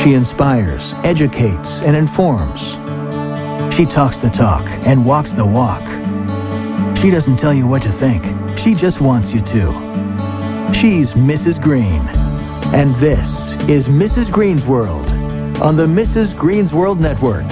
She inspires, educates, and informs. She talks the talk and walks the walk. She doesn't tell you what to think. She just wants you to. She's Mrs. Green. And this is Mrs. Green's World on the Mrs. Green's World Network.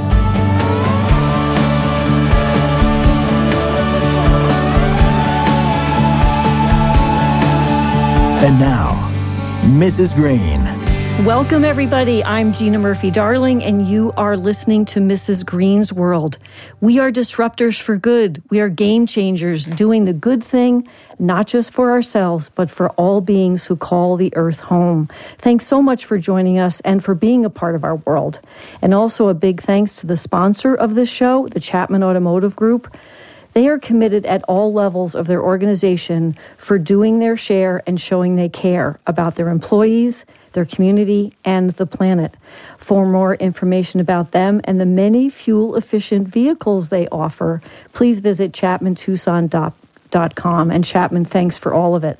And now, Mrs. Green. Welcome, everybody. I'm Gina Murphy-Darling, and you are listening to Mrs. Green's World. We are disruptors for good. We are game changers, doing the good thing, not just for ourselves, but for all beings who call the earth home. Thanks so much for joining us and for being a part of our world. And also a big thanks to the sponsor of this show, the Chapman Automotive Group. They are committed at all levels of their organization for doing their share and showing they care about their employees, their community, and the planet. For more information about them and the many fuel-efficient vehicles they offer, please visit chapmantucson.com. And Chapman, thanks for all of it.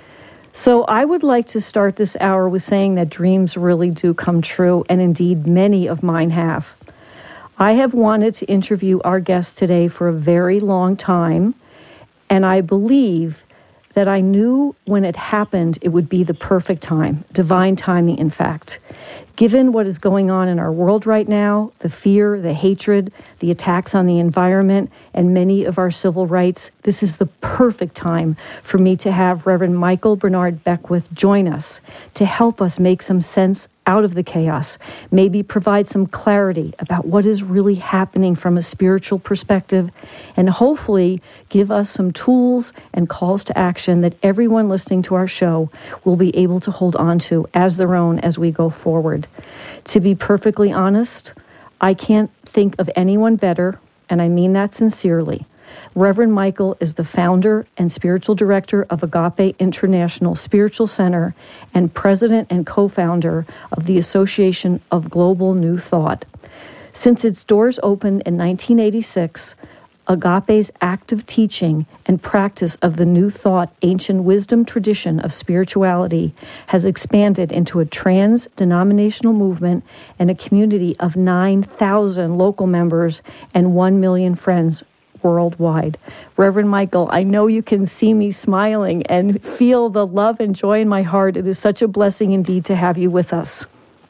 So I would like to start this hour with saying that dreams really do come true, and indeed many of mine have. I have wanted to interview our guest today for a very long time, and I believe that I knew when it happened it would be the perfect time, divine timing, in fact. Given what is going on in our world right now, the fear, the hatred, the attacks on the environment, and many of our civil rights, this is the perfect time for me to have Reverend Michael Bernard Beckwith join us to help us make some sense out of the chaos, maybe provide some clarity about what is really happening from a spiritual perspective, and hopefully give us some tools and calls to action that everyone listening to our show will be able to hold on to as their own as we go forward. To be perfectly honest, I can't think of anyone better, and I mean that sincerely. Reverend Michael is the founder and spiritual director of Agape International Spiritual Center and president and co-founder of the Association of Global New Thought. Since its doors opened in 1986, Agape's active teaching and practice of the New Thought ancient wisdom tradition of spirituality has expanded into a trans-denominational movement and a community of 9,000 local members and 1 million friends worldwide. Reverend Michael, I know you can see me smiling and feel the love and joy in my heart. It is such a blessing indeed to have you with us.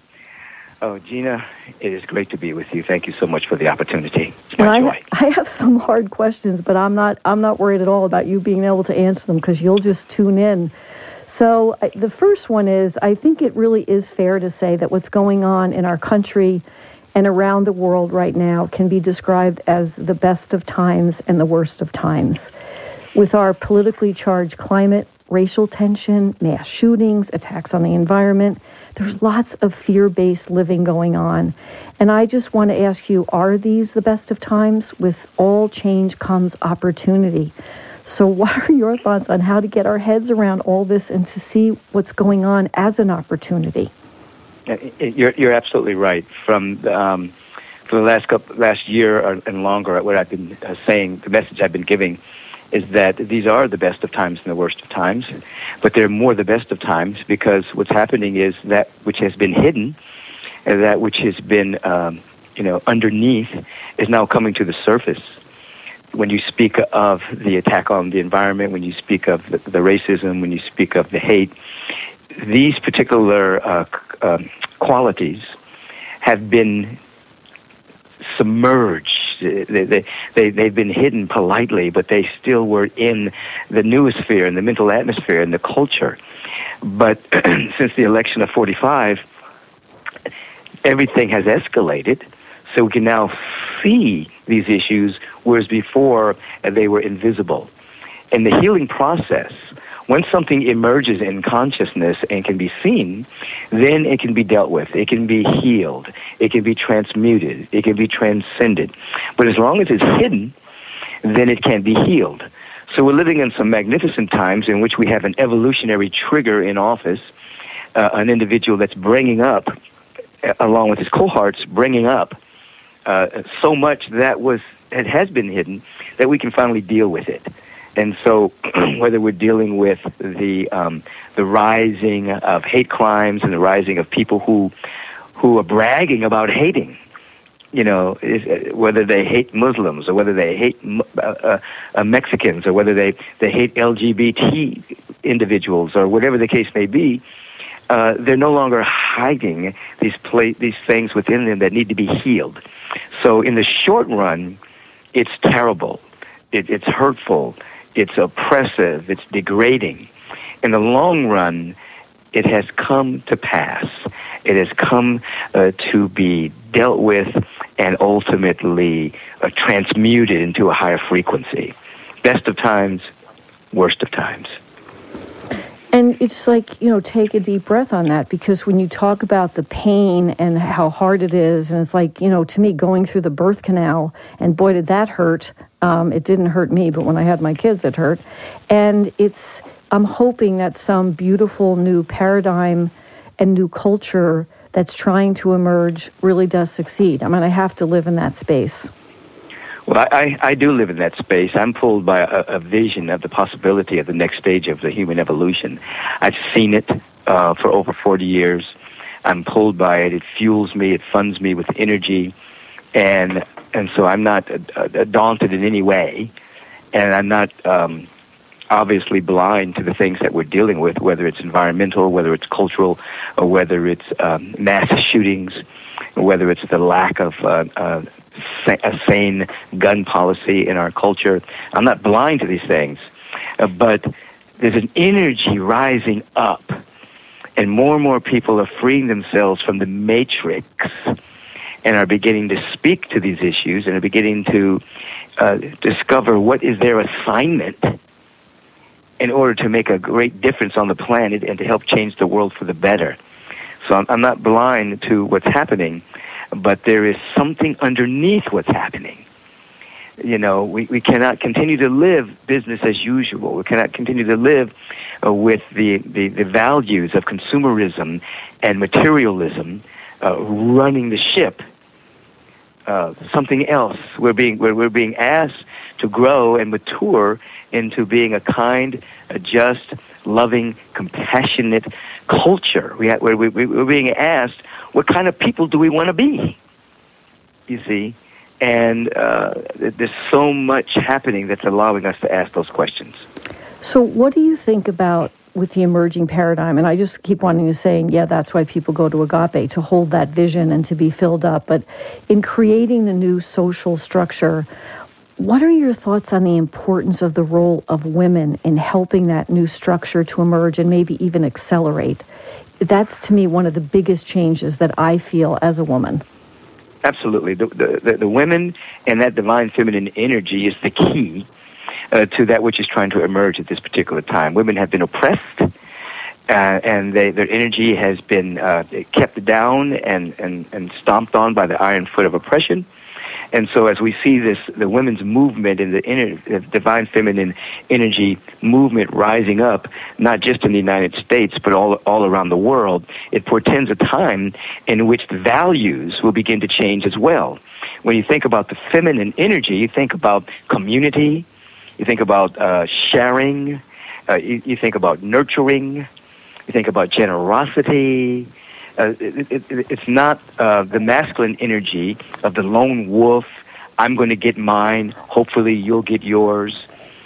Oh, Gina, it is great to be with you. Thank you so much for the opportunity. I have some hard questions, but I'm not worried at all about you being able to answer them because you'll just tune in. So the first one is, I think it really is fair to say that what's going on in our country and around the world right now can be described as the best of times and the worst of times. With our politically charged climate, racial tension, mass shootings, attacks on the environment, there's lots of fear-based living going on. And I just want to ask you, are these the best of times? With all change comes opportunity. So what are your thoughts on how to get our heads around all this and to see what's going on as an opportunity? You're absolutely right. For the last year and longer, what I've been saying, the message I've been giving, is that these are the best of times and the worst of times, but they're more the best of times because what's happening is that which has been hidden, and that which has been underneath, is now coming to the surface. When you speak of the attack on the environment, when you speak of the racism, when you speak of the hate, these particular qualities have been submerged. They've been hidden politely, but they still were in the noosphere, in the mental atmosphere, in the culture. But since the election of 45, everything has escalated, so we can now see these issues, whereas before they were invisible. In the healing process, when something emerges in consciousness and can be seen, then it can be dealt with. It can be healed. It can be transmuted. It can be transcended. But as long as it's hidden, then it can't be healed. So we're living in some magnificent times in which we have an evolutionary trigger in office, an individual that's bringing up, along with his cohorts, bringing up so much that it has been hidden that we can finally deal with it. And so whether we're dealing with the rising of hate crimes and the rising of people who who are bragging about hating. Whether they hate Muslims or whether they hate Mexicans or whether they hate LGBT individuals or whatever the case may be, they're no longer hiding these things within them that need to be healed. So in the short run, it's terrible. It's hurtful. It's oppressive. It's degrading. In the long run, it has come to pass. It has come to be dealt with and ultimately transmuted into a higher frequency. Best of times, worst of times. And it's like, take a deep breath on that, because when you talk about the pain and how hard it is, and it's like, to me, going through the birth canal, and boy, did that hurt. It didn't hurt me, but when I had my kids, it hurt. And I'm hoping that some beautiful new paradigm and new culture that's trying to emerge really does succeed. I mean, I have to live in that space. Well, I do live in that space. I'm pulled by a vision of the possibility of the next stage of the human evolution. I've seen it for over 40 years. I'm pulled by it. It fuels me. It funds me with energy. And so I'm not daunted in any way. And I'm not obviously blind to the things that we're dealing with, whether it's environmental, whether it's cultural, or whether it's mass shootings, or whether it's the lack of a sane gun policy in our culture. I'm not blind to these things, but there's an energy rising up, and more people are freeing themselves from the matrix and are beginning to speak to these issues and are beginning to discover what is their assignment in order to make a great difference on the planet and to help change the world for the better. So I'm not blind to what's happening, but there is something underneath what's happening. We cannot continue to live business as usual. We cannot continue to live with the values of consumerism and materialism running the ship. Something else. We're being asked to grow and mature into being a kind, a just, loving, compassionate culture. We're being asked, what kind of people do we want to be? You see? And there's so much happening that's allowing us to ask those questions. So what do you think about with the emerging paradigm? And I just keep wanting to say, yeah, that's why people go to Agape, to hold that vision and to be filled up. But in creating the new social structure, what are your thoughts on the importance of the role of women in helping that new structure to emerge and maybe even accelerate? That's, to me, one of the biggest changes that I feel as a woman. Absolutely. The women and that divine feminine energy is the key to that which is trying to emerge at this particular time. Women have been oppressed, and their energy has been kept down and stomped on by the iron foot of oppression. And so as we see the women's movement and the divine feminine energy movement rising up, not just in the United States, but all around the world, it portends a time in which the values will begin to change as well. When you think about the feminine energy, you think about community, you think about sharing, you think about nurturing, you think about generosity. It's not the masculine energy of the lone wolf. I'm going to get mine. Hopefully you'll get yours.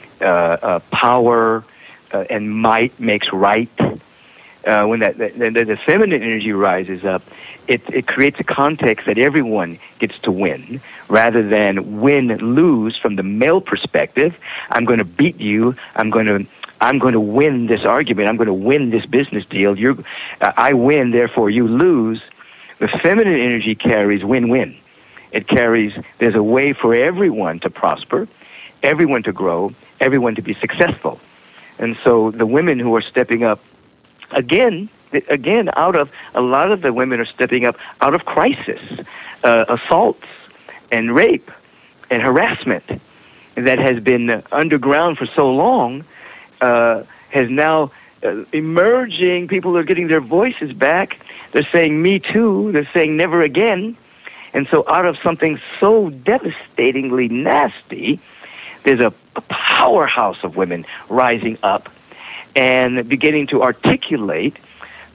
Power and might makes right. When the feminine energy rises up, it creates a context that everyone gets to win, rather than win-lose from the male perspective. I'm going to beat you. I'm going to win this argument. I'm going to win this business deal. I win, therefore you lose. The feminine energy carries win-win. It carries, there's a way for everyone to prosper, everyone to grow, everyone to be successful. And so the women who are stepping up, again, a lot of the women are stepping up out of crisis, assaults and rape and harassment that has been underground for so long, has now emerging. People are getting their voices back. They're saying, me too. They're saying, never again. And so out of something so devastatingly nasty, there's a powerhouse of women rising up and beginning to articulate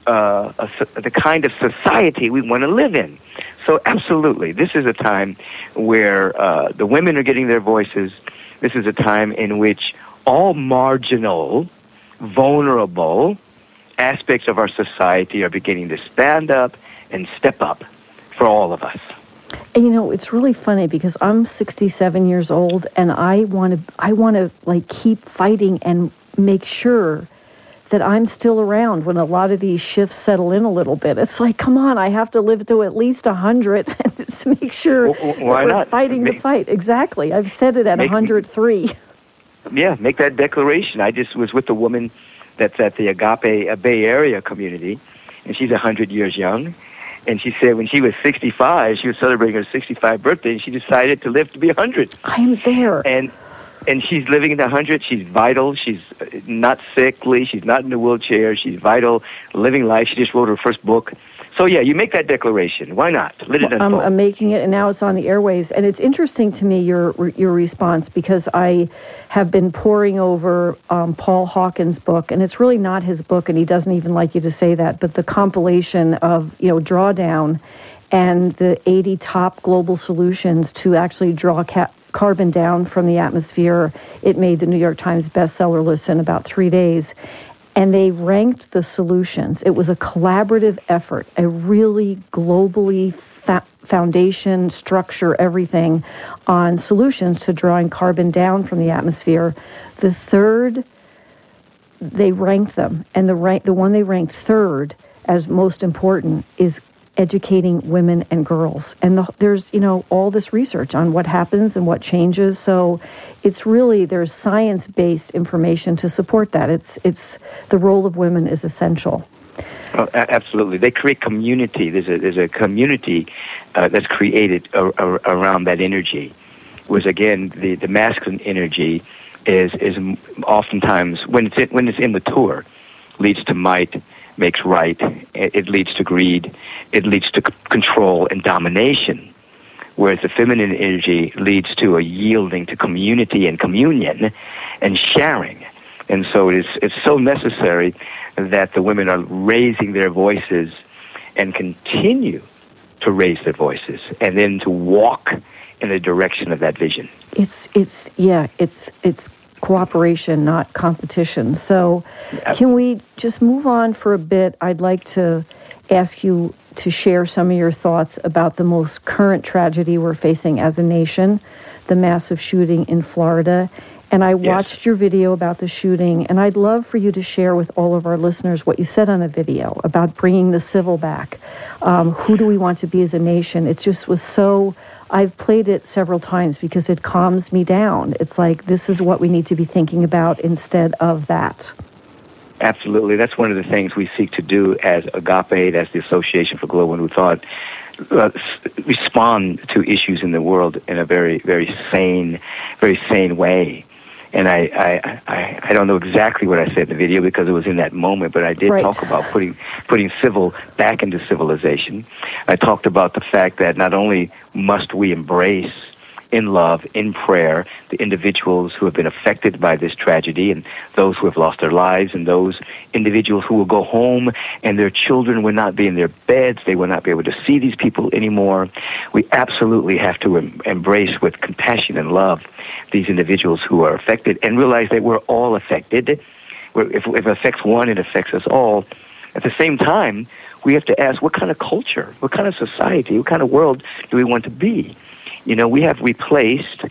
the kind of society we want to live in. So absolutely, this is a time where the women are getting their voices. This is a time in which all marginal, vulnerable aspects of our society are beginning to stand up and step up for all of us. And it's really funny because I'm 67 years old, and I want to like keep fighting and make sure that I'm still around when a lot of these shifts settle in a little bit. It's like, come on, I have to live to at least 100 to make sure why we're not? Fighting the fight. Exactly. I've said it at 103. Yeah, make that declaration. I just was with a woman that's at the Agape Bay Area community, and she's 100 years young. And she said when she was 65, she was celebrating her 65th birthday, and she decided to live to be 100. I'm there. And she's living in the 100. She's vital. She's not sickly. She's not in a wheelchair. She's vital, living life. She just wrote her first book. So, yeah, you make that declaration. Why not? Let it unfold. I'm making it, and now it's on the airwaves. And it's interesting to me, your response, because I have been poring over Paul Hawkins' book, and it's really not his book, and he doesn't even like you to say that, but the compilation of, Drawdown and the 80 top global solutions to actually draw carbon down from the atmosphere. It made the New York Times bestseller list in about 3 days. And they ranked the solutions. It was a collaborative effort, a really globally foundation, structure, everything on solutions to drawing carbon down from the atmosphere. The third, they ranked them. And the one they ranked third as most important is educating women and girls. And there's, all this research on what happens and what changes. So it's really, there's science-based information to support that. It's the role of women is essential. Oh, absolutely. They create community. There's a community that's created around that energy. Whereas again, the masculine energy is oftentimes, when it's immature, leads to might, makes right. It leads to greed. It leads to control and domination. Whereas the feminine energy leads to a yielding to community and communion and sharing. And so it's so necessary that the women are raising their voices and continue to raise their voices and then to walk in the direction of that vision. It's cooperation, not competition. So can we just move on for a bit? I'd like to ask you to share some of your thoughts about the most current tragedy we're facing as a nation, the massive shooting in Florida. And I watched your video about the shooting, and I'd love for you to share with all of our listeners what you said on the video about bringing the civil back. Who do we want to be as a nation? It just was so... I've played it several times because it calms me down. It's like, this is what we need to be thinking about instead of that. Absolutely. That's one of the things we seek to do as Agape, as the Association for Global New Thought, respond to issues in the world in a very, very sane way. And I don't know exactly what I said in the video because it was in that moment, but I did talk about putting civil back into civilization. I talked about the fact that not only must we embrace in love, in prayer, the individuals who have been affected by this tragedy and those who have lost their lives and those individuals who will go home and their children will not be in their beds. They will not be able to see these people anymore. We absolutely have to embrace with compassion and love these individuals who are affected and realize that we're all affected. If it affects one, it affects us all. At the same time, we have to ask what kind of culture, what kind of society, what kind of world do we want to be? We have replaced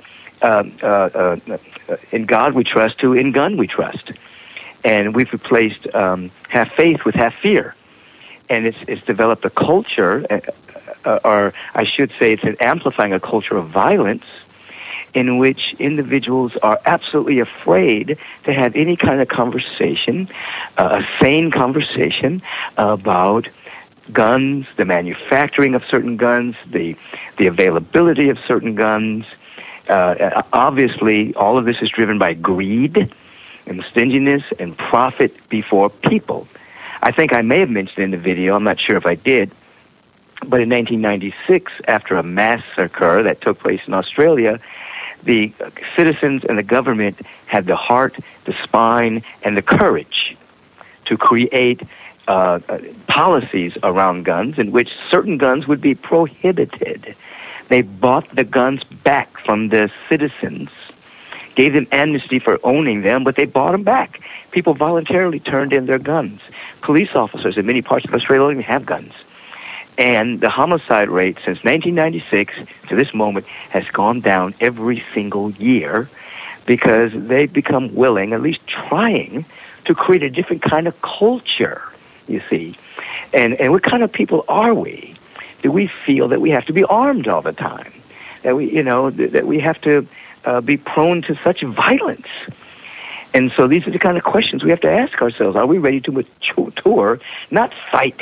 in God we trust to in gun we trust. And we've replaced half faith with half fear. And it's developed a culture, or I should say it's amplifying a culture of violence in which individuals are absolutely afraid to have any kind of conversation, a sane conversation about guns, the manufacturing of certain guns, the availability of certain guns. Obviously, all of this is driven by greed and stinginess and profit before people. I think I may have mentioned in the video, I'm not sure if I did, but in 1996, after a massacre that took place in Australia, the citizens and the government had the heart, the spine, and the courage to create policies around guns in which certain guns would be prohibited. They bought the guns back from the citizens, gave them amnesty for owning them, but they bought them back. People voluntarily turned in their guns. Police officers in many parts of Australia don't even have guns. And the homicide rate since 1996 to this moment has gone down every single year because they've become willing, at least trying, to create a different kind of culture, you see. And what kind of people are we? Do we feel that we have to be armed all the time? That we, that we have to be prone to such violence? And so these are the kind of questions we have to ask ourselves. Are we ready to mature, not fight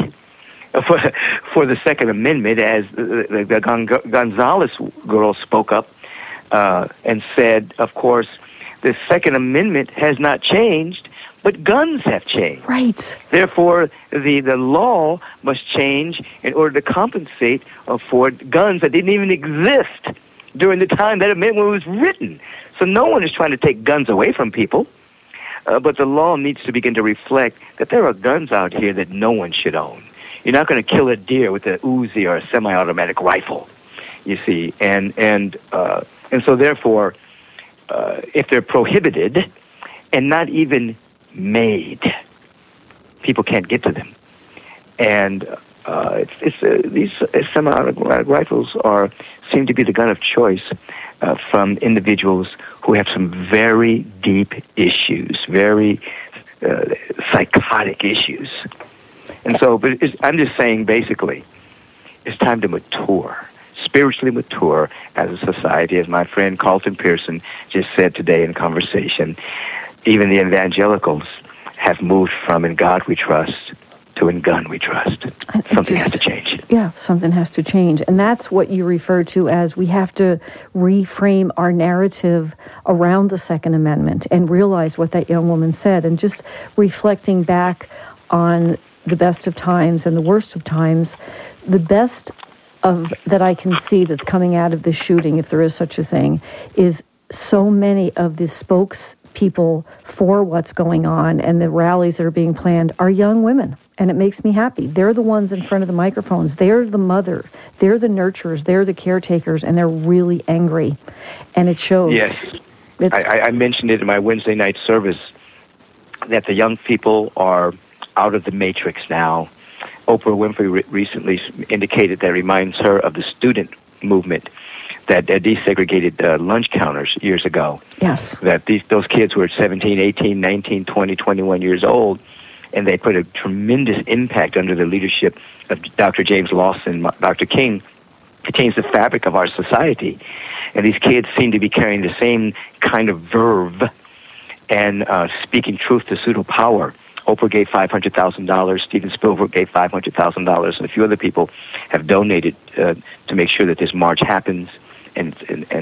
for the Second Amendment, as the Gonzalez girl spoke up and said, of course, the Second Amendment has not changed, but guns have changed. Right. Therefore, the law must change in order to compensate for guns that didn't even exist during the time that amendment was written. So no one is trying to take guns away from people, but the law needs to begin to reflect that there are guns out here that no one should own. You're not going to kill a deer with a Uzi or a semi-automatic rifle, you see. And so therefore, if they're prohibited and not even people can't get to them. And these semi-automatic rifles seem to be the gun of choice from individuals who have some very deep issues, very psychotic issues. And so, but I'm just saying, basically, it's time to mature, spiritually mature as a society, as my friend Carlton Pearson just said today in conversation. Even the evangelicals have moved from "in God we trust" to "in gun we trust." Something has to change. Yeah, something has to change. And that's what you refer to as we have to reframe our narrative around the Second Amendment and realize what that young woman said. And just reflecting back on the best of times and the worst of times, the best of that I can see that's coming out of this shooting, if there is such a thing, is so many of the spokespeople for what's going on and the rallies that are being planned are young women. And it makes me happy. They're the ones in front of the microphones. They're the mother. They're the nurturers. They're the caretakers. And they're really angry. And it shows. Yes. I mentioned it in my Wednesday night service that the young people are out of the matrix now. Oprah Winfrey recently indicated that reminds her of the student movement that desegregated lunch counters years ago. Yes. That those kids were 17, 18, 19, 20, 21 years old, and they put a tremendous impact under the leadership of Dr. James Lawson, Dr. King, to change the fabric of our society. And these kids seem to be carrying the same kind of verve and speaking truth to pseudo power. Oprah gave $500,000. Steven Spielberg gave $500,000, and a few other people have donated to make sure that this march happens and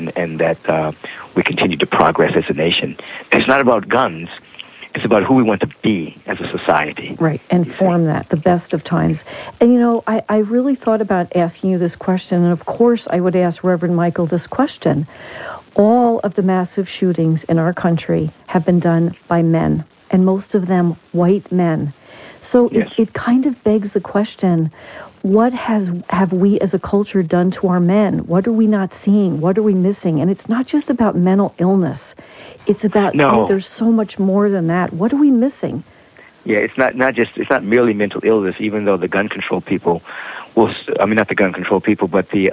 that we continue to progress as a nation. It's not about guns. It's about who we want to be as a society. Right, and form that, the best of times. And, I really thought about asking you this question, and of course I would ask Reverend Michael this question. All of the massive shootings in our country have been done by men, and most of them white men. So yes. it kind of begs the question, what have we as a culture done to our men? What are we not seeing? What are we missing? And it's not just about mental illness. It's about, to me, there's so much more than that. What are we missing? Yeah, it's not merely mental illness, even though the gun control people not the gun control people, but the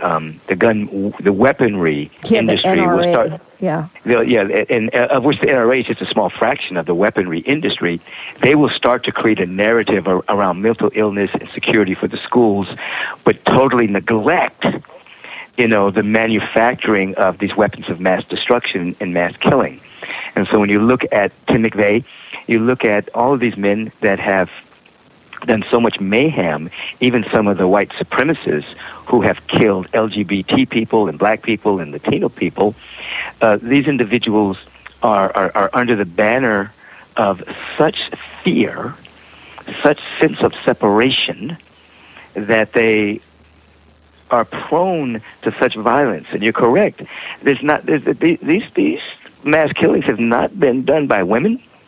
weaponry industry will start. Yeah. And of which the NRA is just a small fraction of the weaponry industry. They will start to create a narrative around mental illness and security for the schools, but totally neglect, the manufacturing of these weapons of mass destruction and mass killing. And so when you look at Tim McVeigh, you look at all of these men that have done so much mayhem, even some of the white supremacists who have killed LGBT people and black people and Latino people, these individuals are under the banner of such fear, such sense of separation, that they are prone to such violence. And you're correct. These mass killings have not been done by women.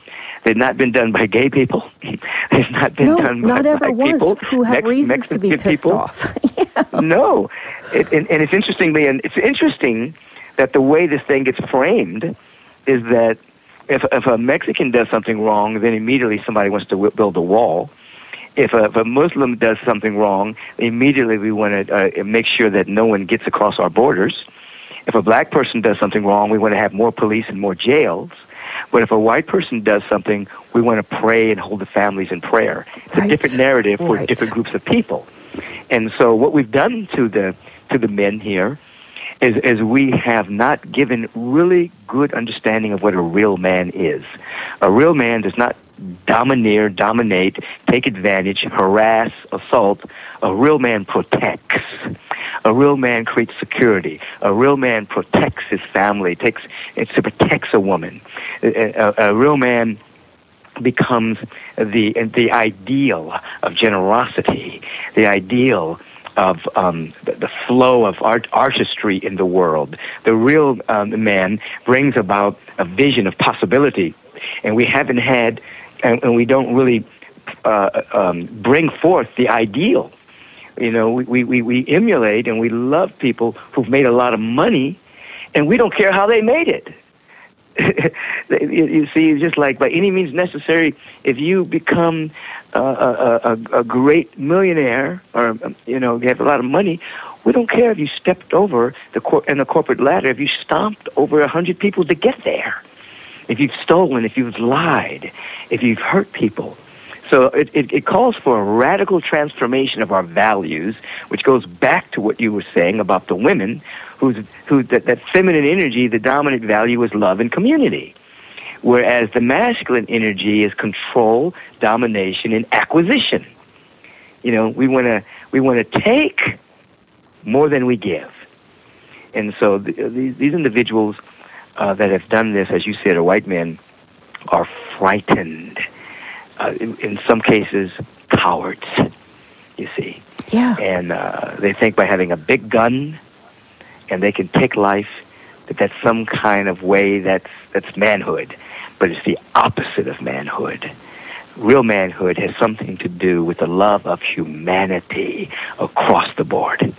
They've not been done by gay people. They've not been done by black people. Who have reasons to be pissed off. Yeah. No. And it's interesting that the way this thing gets framed is that if a Mexican does something wrong, then immediately somebody wants to build a wall. If a Muslim does something wrong, immediately we want to make sure that no one gets across our borders. If a black person does something wrong, we want to have more police and more jails. But if a white person does something, we want to pray and hold the families in prayer. It's a different narrative for different groups of people. And so what we've done to the men here is we have not given really good understanding of what a real man is. A real man does not domineer, dominate, take advantage, harass, assault. A real man protects. A real man creates security. A real man protects his family, protects a woman. A real man becomes the ideal of generosity, the ideal of the flow of artistry in the world. The real man brings about a vision of possibility, and we haven't had, and we don't really bring forth the ideal. You know, we emulate and we love people who've made a lot of money, and we don't care how they made it. You see, it's just like by any means necessary, if you become a great millionaire or, you know, you have a lot of money, we don't care if you stepped over the corporate ladder, if you stomped over 100 people to get there, if you've stolen, if you've lied, if you've hurt people. So it calls for a radical transformation of our values, which goes back to what you were saying about the women, that feminine energy, the dominant value is love and community, whereas the masculine energy is control, domination, and acquisition. You know, we want to take more than we give, and so these individuals that have done this, as you said, are white men, are frightened. In some cases, cowards, you see. Yeah. And they think by having a big gun and they can take life, that's some kind of way that's manhood. But it's the opposite of manhood. Real manhood has something to do with the love of humanity across the board.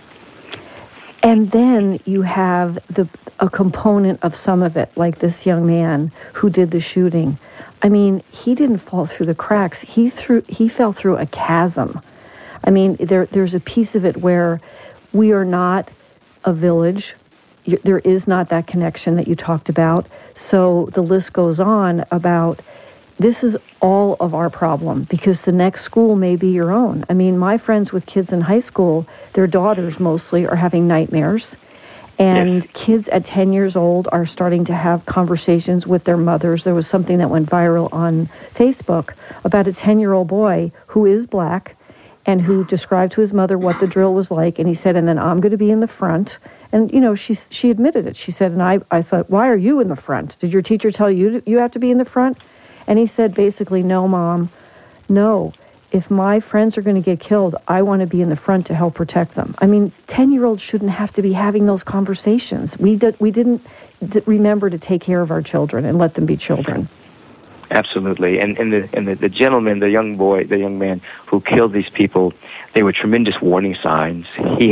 And then you have a component of some of it, like this young man who did the shooting. I mean, he didn't fall through the cracks. He fell through a chasm. I mean, there's a piece of it where we are not a village. There is not that connection that you talked about. So the list goes on about this is all of our problem because the next school may be your own. I mean, my friends with kids in high school, their daughters mostly are having nightmares. And yes. Kids at 10 years old are starting to have conversations with their mothers. There was something that went viral on Facebook about a 10-year-old boy who is black and who described to his mother what the drill was like. And he said, and then I'm going to be in the front. And, you know, she admitted it. She said, and I thought, why are you in the front? Did your teacher tell you you have to be in the front? And he said, basically, no, Mom, no. If my friends are going to get killed, I want to be in the front to help protect them. I mean, 10-year-olds shouldn't have to be having those conversations. We didn't remember to take care of our children and let them be children. Absolutely. And the gentleman, the young man who killed these people, they were tremendous warning signs.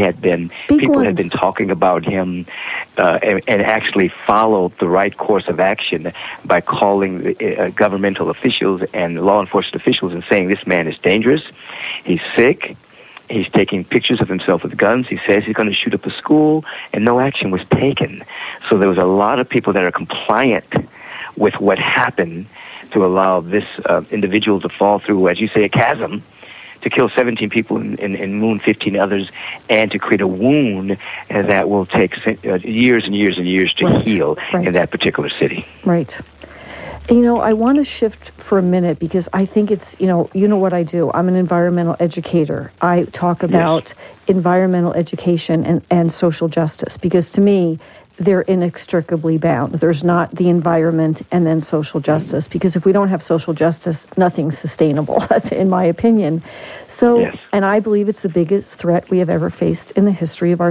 People had been talking about him and actually followed the right course of action by calling the, governmental officials and law enforcement officials and saying this man is dangerous, he's sick, he's taking pictures of himself with guns, he says he's going to shoot up a school, and no action was taken. So there was a lot of people that are compliant with what happened to allow this individual to fall through, as you say, a chasm, to kill 17 people and wound 15 others, and to create a wound that will take years and years and years to heal in that particular city. Right. You know, I want to shift for a minute because I think it's, you know what I do. I'm an environmental educator. I talk about environmental education and social justice because to me, they're inextricably bound. There's not the environment and then social justice, because if we don't have social justice, nothing's sustainable. That's in my opinion. So, and I believe it's the biggest threat we have ever faced in the history of our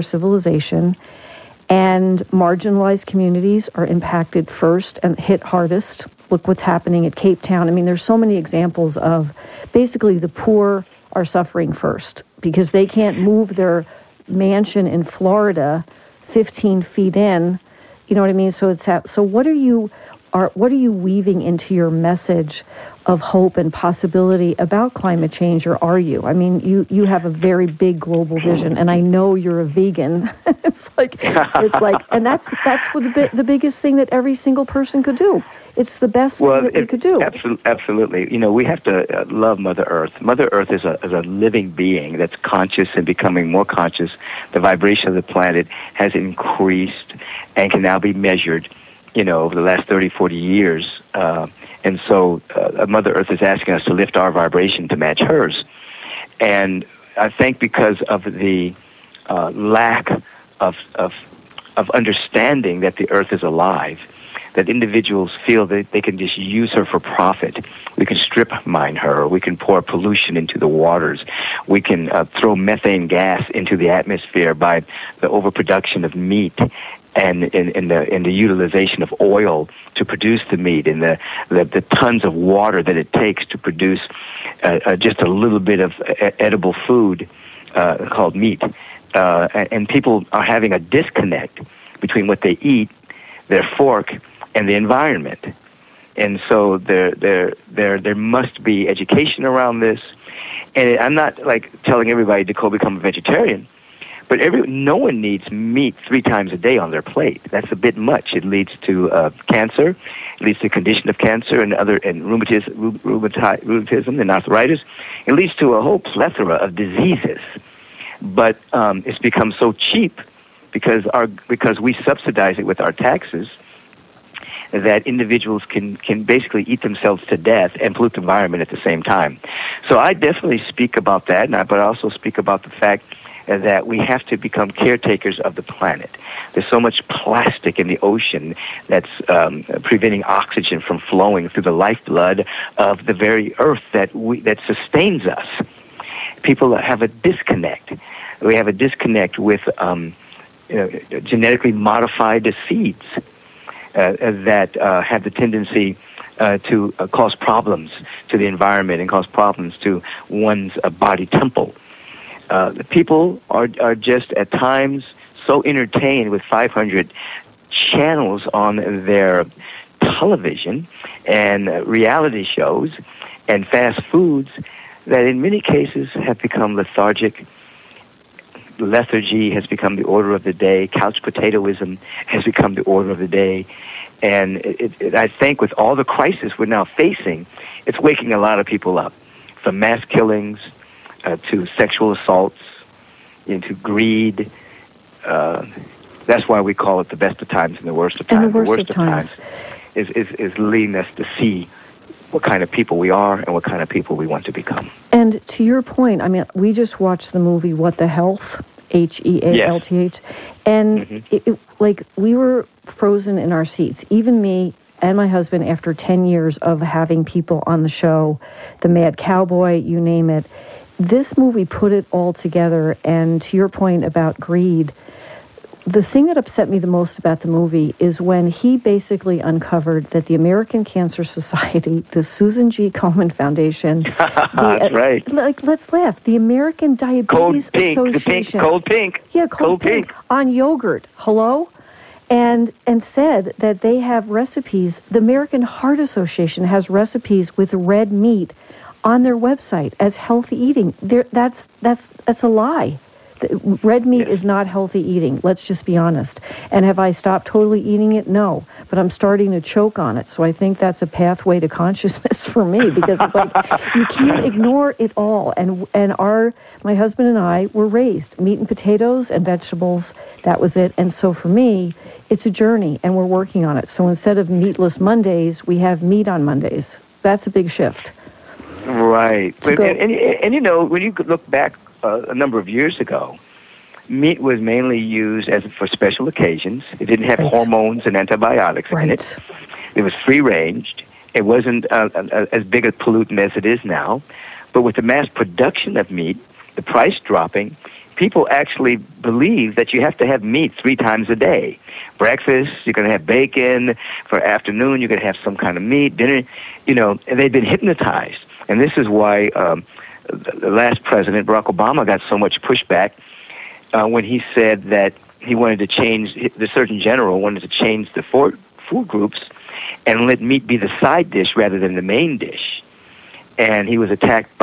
civilization. And marginalized communities are impacted first and hit hardest. Look what's happening at Cape Town. I mean, there's so many examples of basically the poor are suffering first because they can't move their mansion in Florida 15 feet in. You know what I mean? So so what are you weaving into your message of hope and possibility about climate change, or are you? I mean, you have a very big global vision, and I know you're a vegan. it's like, and that's the biggest thing that every single person could do. It's the best thing that we could do. Absolutely. You know, we have to love Mother Earth. Mother Earth is a living being that's conscious and becoming more conscious. The vibration of the planet has increased and can now be measured, you know, over the last 30, 40 years. And so Mother Earth is asking us to lift our vibration to match hers. And I think because of the lack of understanding that the Earth is alive, that individuals feel that they can just use her for profit. We can strip mine her. We can pour pollution into the waters. We can throw methane gas into the atmosphere by the overproduction of meat and in the utilization of oil to produce the meat, and the tons of water that it takes to produce just a little bit of edible food called meat. And people are having a disconnect between what they eat, their fork, and the environment. And so there must be education around this. And I'm not like telling everybody to go become a vegetarian, but no one needs meat 3 times a day on their plate. That's a bit much. It leads to cancer. It leads to condition of cancer and rheumatism and arthritis. It leads to a whole plethora of diseases. But it's become so cheap because we subsidize it with our taxes that individuals can basically eat themselves to death and pollute the environment at the same time. So I definitely speak about that, but I also speak about the fact that we have to become caretakers of the planet. There's so much plastic in the ocean that's preventing oxygen from flowing through the lifeblood of the very earth that sustains us. People have a disconnect. We have a disconnect with genetically modified seeds that have the tendency to cause problems to the environment and cause problems to one's body temple. People are just at times so entertained with 500 channels on their television and reality shows and fast foods that in many cases have become lethargic. Lethargy has become the order of the day. Couch potatoism has become the order of the day. And I think with all the crisis we're now facing, it's waking a lot of people up. From mass killings to sexual assaults, into greed. That's why we call it the best of times and the worst of times. And the worst of times is leading us to see what kind of people we are and what kind of people we want to become. And to your point, I mean, we just watched the movie What the Health, Health, and like we were frozen in our seats. Even me and my husband, after 10 years of having people on the show, the Mad Cowboy, you name it, this movie put it all together. And to your point about greed, the thing that upset me the most about the movie is when he basically uncovered that the American Cancer Society, the Susan G. Komen Foundation, that's right. Like, let's laugh. The American Diabetes Association, Cold Pink, Cold Pink on yogurt. Hello, and said that they have recipes. The American Heart Association has recipes with red meat on their website as healthy eating. That's a lie. Red meat is not healthy eating. Let's just be honest. And have I stopped totally eating it? No. But I'm starting to choke on it. So I think that's a pathway to consciousness for me, because it's like you can't ignore it all. And my husband and I were raised meat and potatoes and vegetables. That was it. And so for me, it's a journey, and we're working on it. So instead of meatless Mondays, we have meat on Mondays. That's a big shift. Right. And you know, when you look back a number of years ago, meat was mainly used for special occasions. It didn't have hormones and antibiotics in it. It was free-ranged. It wasn't as big a pollutant as it is now. But with the mass production of meat, the price dropping, people actually believe that you have to have meat 3 times a day. Breakfast, you're going to have bacon. For afternoon, you're going to have some kind of meat. Dinner, and they've been hypnotized. And this is why the last president, Barack Obama, got so much pushback when he said that he wanted to change, the Surgeon General wanted to change the food groups and let meat be the side dish rather than the main dish. And he was attacked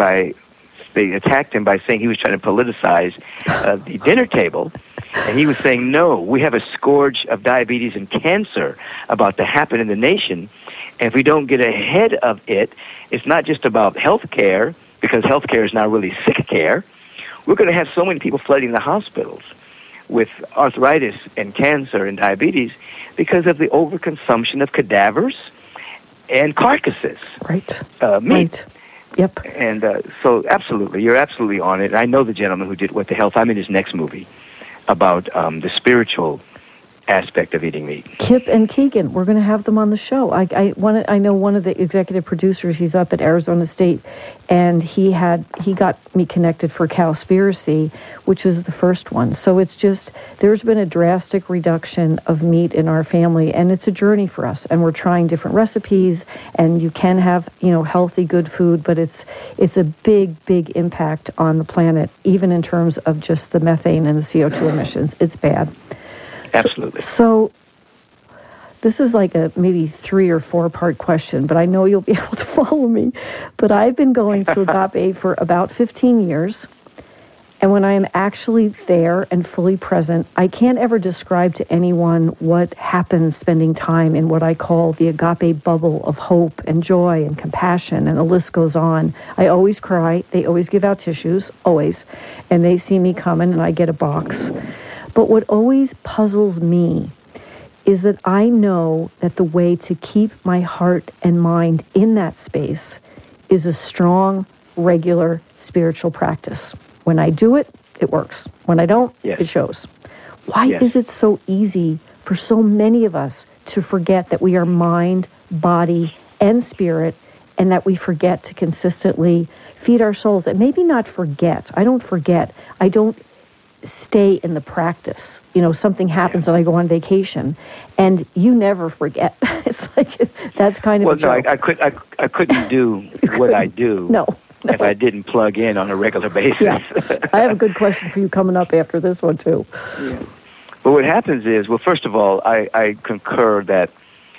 they attacked him by saying he was trying to politicize the dinner table. And he was saying, no, we have a scourge of diabetes and cancer about to happen in the nation. And if we don't get ahead of it, it's not just about health care, because health care is now really sick care. We're going to have so many people flooding the hospitals with arthritis and cancer and diabetes because of the overconsumption of cadavers and carcasses. Right. Meat. Right. Yep. And so absolutely, you're absolutely on it. And I know the gentleman who did What the Health. I'm in his next movie about the spiritual aspect of eating meat. Kip and Keegan, we're going to have them on the show. I know one of the executive producers. He's up at Arizona State, and he got me connected for Cowspiracy, which is the first one. So it's just, there's been a drastic reduction of meat in our family, and it's a journey for us. And we're trying different recipes, and you can have healthy, good food, but it's a big impact on the planet, even in terms of just the methane and the CO2 emissions. It's bad. Absolutely. So this is like a maybe 3 or 4 part question, but I know you'll be able to follow me. But I've been going to Agape for about 15 years. And when I am actually there and fully present, I can't ever describe to anyone what happens spending time in what I call the Agape bubble of hope and joy and compassion, and the list goes on. I always cry. They always give out tissues, always. And they see me coming, and I get a box. But what always puzzles me is that I know that the way to keep my heart and mind in that space is a strong, regular spiritual practice. When I do it, it works. When I don't, It shows. Why is it so easy for so many of us to forget that we are mind, body, and spirit, and that we forget to consistently feed our souls? And maybe not forget. I don't forget. I don't stay in the practice. Something happens and I go on vacation, and you never forget. It's like that's kind of a joke. I couldn't do what I do. No. If I didn't plug in on a regular basis. Yeah. I have a good question for you coming up after this one too. Yeah. But what happens is, well, first of all, I concur that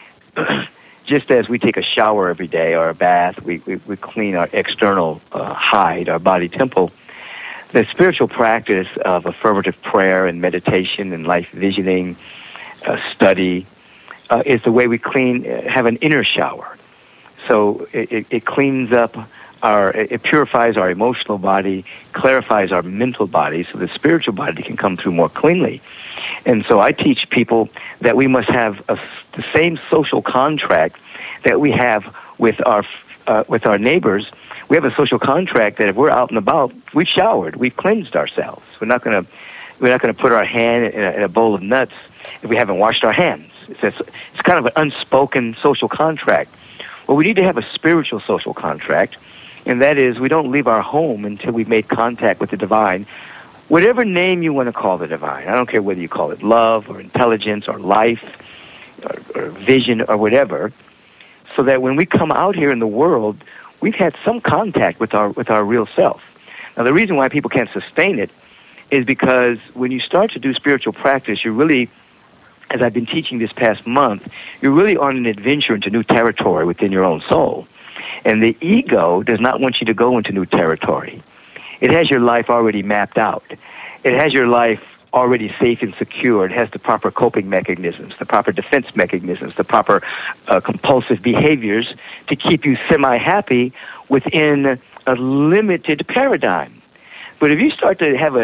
just as we take a shower every day or a bath, we clean our external hide, our body temple. The spiritual practice of affirmative prayer and meditation and life visioning, study, is the way we have an inner shower. So it cleans up it purifies our emotional body, clarifies our mental body, so the spiritual body can come through more cleanly. And so I teach people that we must have the same social contract that we have with our neighbors. We have a social contract that if we're out and about, we've showered, we've cleansed ourselves. We're not going to put our hand in a bowl of nuts if we haven't washed our hands. It's kind of an unspoken social contract. Well, we need to have a spiritual social contract, and that is we don't leave our home until we've made contact with the divine. Whatever name you want to call the divine, I don't care whether you call it love or intelligence or life or vision or whatever, so that when we come out here in the world, we've had some contact with our real self. Now, the reason why people can't sustain it is because when you start to do spiritual practice, you're really, as I've been teaching this past month, you're really on an adventure into new territory within your own soul. And the ego does not want you to go into new territory. It has your life already mapped out. It has your life already safe and secure. It has the proper coping mechanisms, the proper defense mechanisms, the proper compulsive behaviors to keep you semi-happy within a limited paradigm. But if you start to have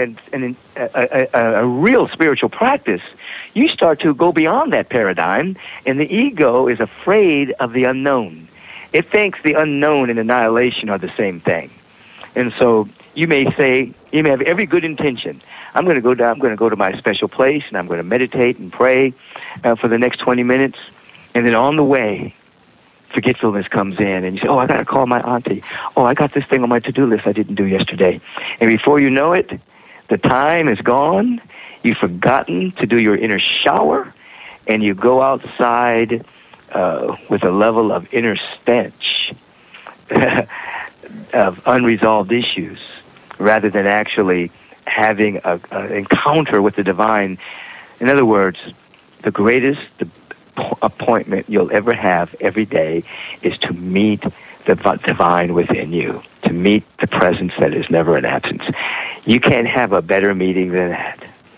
a real spiritual practice, you start to go beyond that paradigm, and the ego is afraid of the unknown. It thinks the unknown and annihilation are the same thing. And so you may have every good intention. I'm going to go to my special place, and I'm going to meditate and pray for the next 20 minutes. And then on the way, forgetfulness comes in, and you say, oh, I got to call my auntie. Oh, I got this thing on my to-do list I didn't do yesterday. And before you know it, The time is gone. You've forgotten to do your inner shower, and you go outside with a level of inner stench of unresolved issues, rather than actually having an encounter with the divine. In other words, the greatest appointment you'll ever have every day is to meet the divine within you, to meet the presence that is never in absence. You can't have a better meeting than that.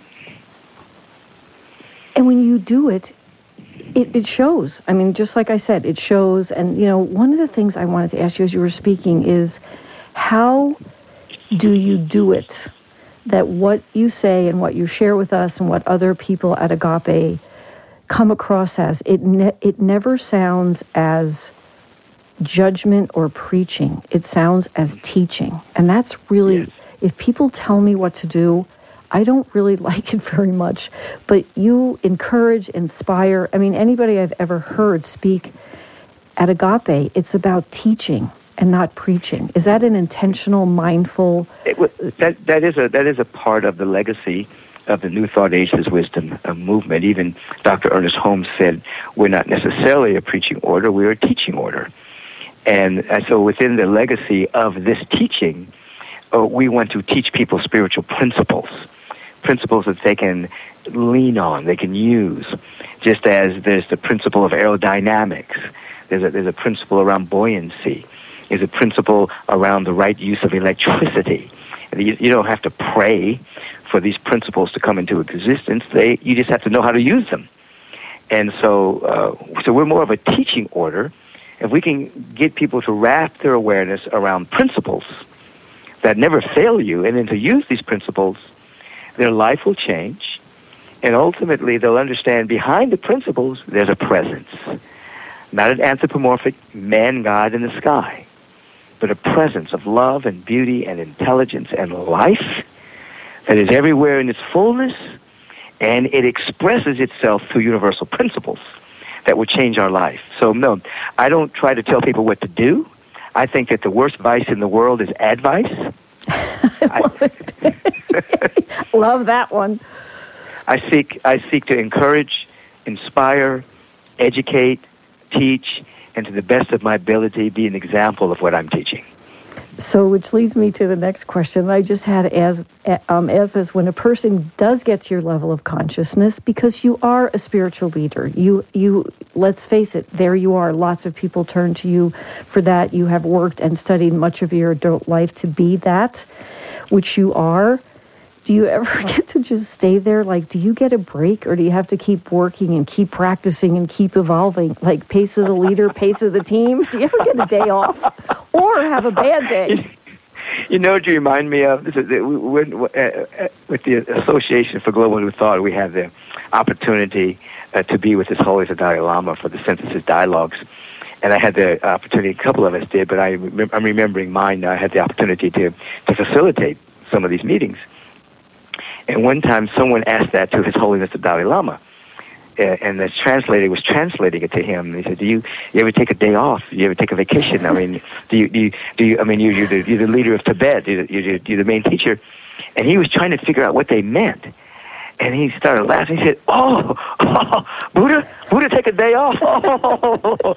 And when you do it, it shows. I mean, just like I said, it shows. And, one of the things I wanted to ask you as you were speaking is, how do you do it that what you say and what you share with us and what other people at Agape come across as, it never sounds as judgment or preaching. It sounds as teaching. And that's really, yes. If people tell me what to do, I don't really like it very much, but you encourage, inspire. I mean, anybody I've ever heard speak at Agape, it's about teaching and not preaching. Is that an intentional, mindful? That is a part of the legacy of the New Thought Ageless Wisdom movement. Even Dr. Ernest Holmes said, we're not necessarily a preaching order, we're a teaching order. And so within the legacy of this teaching, we want to teach people spiritual principles that they can lean on, they can use. Just as there's the principle of aerodynamics, there's a principle around buoyancy, there's a principle around the right use of electricity. You don't have to pray for these principles to come into existence. You just have to know how to use them. And so we're more of a teaching order. If we can get people to wrap their awareness around principles that never fail you, and then to use these principles, their life will change, and ultimately they'll understand behind the principles there's a presence. Not an anthropomorphic man-god in the sky, but a presence of love and beauty and intelligence and life that is everywhere in its fullness, and it expresses itself through universal principles that will change our life. So no, I don't try to tell people what to do. I think that the worst vice in the world is advice. Love that one. I seek to encourage, inspire, educate, teach, and to the best of my ability, be an example of what I'm teaching. So, which leads me to the next question I just had as when a person does get to your level of consciousness, because you are a spiritual leader, you let's face it, there you are. Lots of people turn to you for that. You have worked and studied much of your adult life to be that, which you are. Do you ever get to just stay there? Like, do you get a break, or do you have to keep working and keep practicing and keep evolving? Like, pace of the leader, pace of the team? Do you ever get a day off or have a bad day? You know what you remind me of? With the Association for Global New Thought, we have the opportunity to be with His Holiness the Dalai Lama for the Synthesis Dialogues. And I had the opportunity, a couple of us did, but I'm remembering mine. I had the opportunity to facilitate some of these meetings. And one time someone asked that to His Holiness the Dalai Lama, and the translator was translating it to him. He said, "Do you ever take a day off? Do you ever take a vacation? I mean, do you? I mean, you're the leader of Tibet. You're the main teacher." And he was trying to figure out what they meant. And he started laughing. He said, "Oh, Buddha, take a day off? Oh,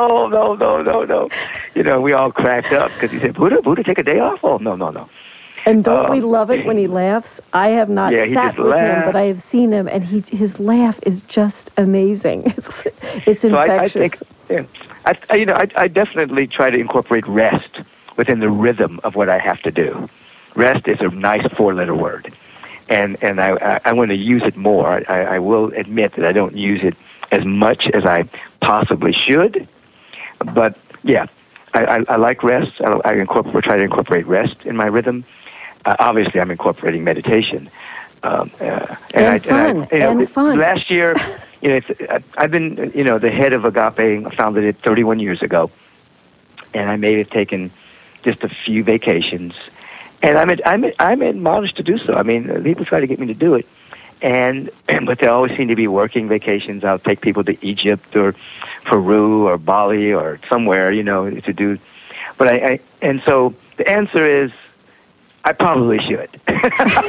no. You know, we all cracked up because he said, Buddha, take a day off? Oh, no. And don't we love it when he laughs? I have not sat with him, but I have seen him, and his laugh is just amazing. It's infectious. So I definitely try to incorporate rest within the rhythm of what I have to do. Rest is a nice 4-letter word, and I want to use it more. I will admit that I don't use it as much as I possibly should, but yeah, I like rest. I try to incorporate rest in my rhythm. Obviously, I'm incorporating meditation. And fun. Last year, I've been, the head of Agape. I founded it 31 years ago, and I may have taken just a few vacations. And I'm admonished to do so. I mean, people try to get me to do it, but they always seem to be working vacations. I'll take people to Egypt or Peru or Bali or somewhere, to do. But and so the answer is, I probably should. Take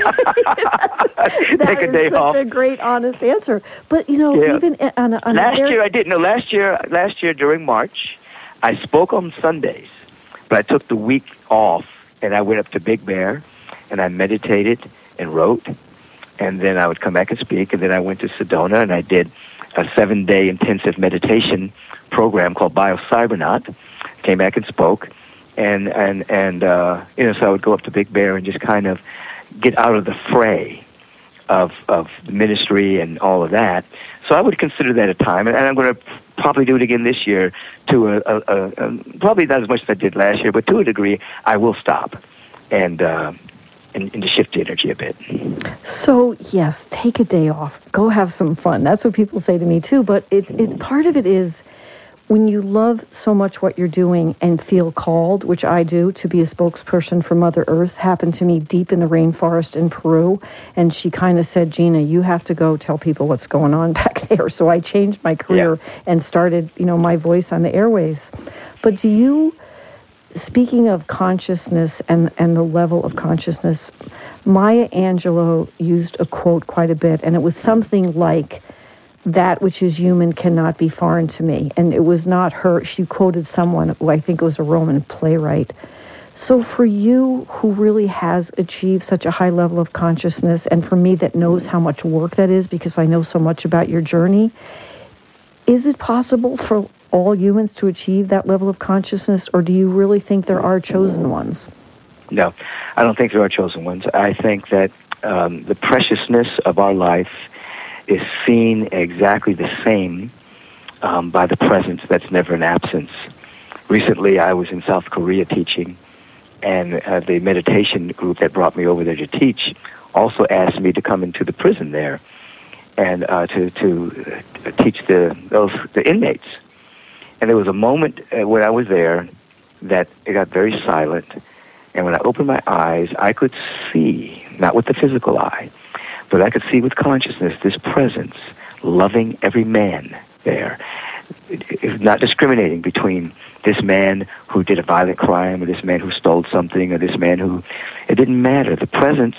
a day off. That's a great, honest answer. But, even on last year I did. No, last year during March, I spoke on Sundays, but I took the week off, and I went up to Big Bear, and I meditated and wrote, and then I would come back and speak, and then I went to Sedona, and I did a 7-day intensive meditation program called BioCybernaut. Came back and spoke. And so I would go up to Big Bear and just kind of get out of the fray of the ministry and all of that. So I would consider that a time, and I'm going to probably do it again this year to probably not as much as I did last year, but to a degree, I will stop and to shift the energy a bit. So yes, take a day off, go have some fun. That's what people say to me too. But part of it is, when you love so much what you're doing and feel called, which I do, to be a spokesperson for Mother Earth, happened to me deep in the rainforest in Peru. And she kind of said, Gina, you have to go tell people what's going on back there. So I changed my career and started, my voice on the airwaves. But speaking of consciousness and the level of consciousness, Maya Angelou used a quote quite a bit, and it was something like, "That which is human cannot be foreign to me." And it was not her. She quoted someone who I think was a Roman playwright. So for you, who really has achieved such a high level of consciousness, and for me that knows how much work that is because I know so much about your journey, is it possible for all humans to achieve that level of consciousness, or do you really think there are chosen ones? No, I don't think there are chosen ones. I think that the preciousness of our life is seen exactly the same by the presence that's never an absence. Recently, I was in South Korea teaching, and the meditation group that brought me over there to teach also asked me to come into the prison there and to teach the inmates. And there was a moment when I was there that it got very silent, and when I opened my eyes, I could see, not with the physical eye, but I could see with consciousness this presence, loving every man there. It's not discriminating between this man who did a violent crime or this man who stole something or this man who... It didn't matter. The presence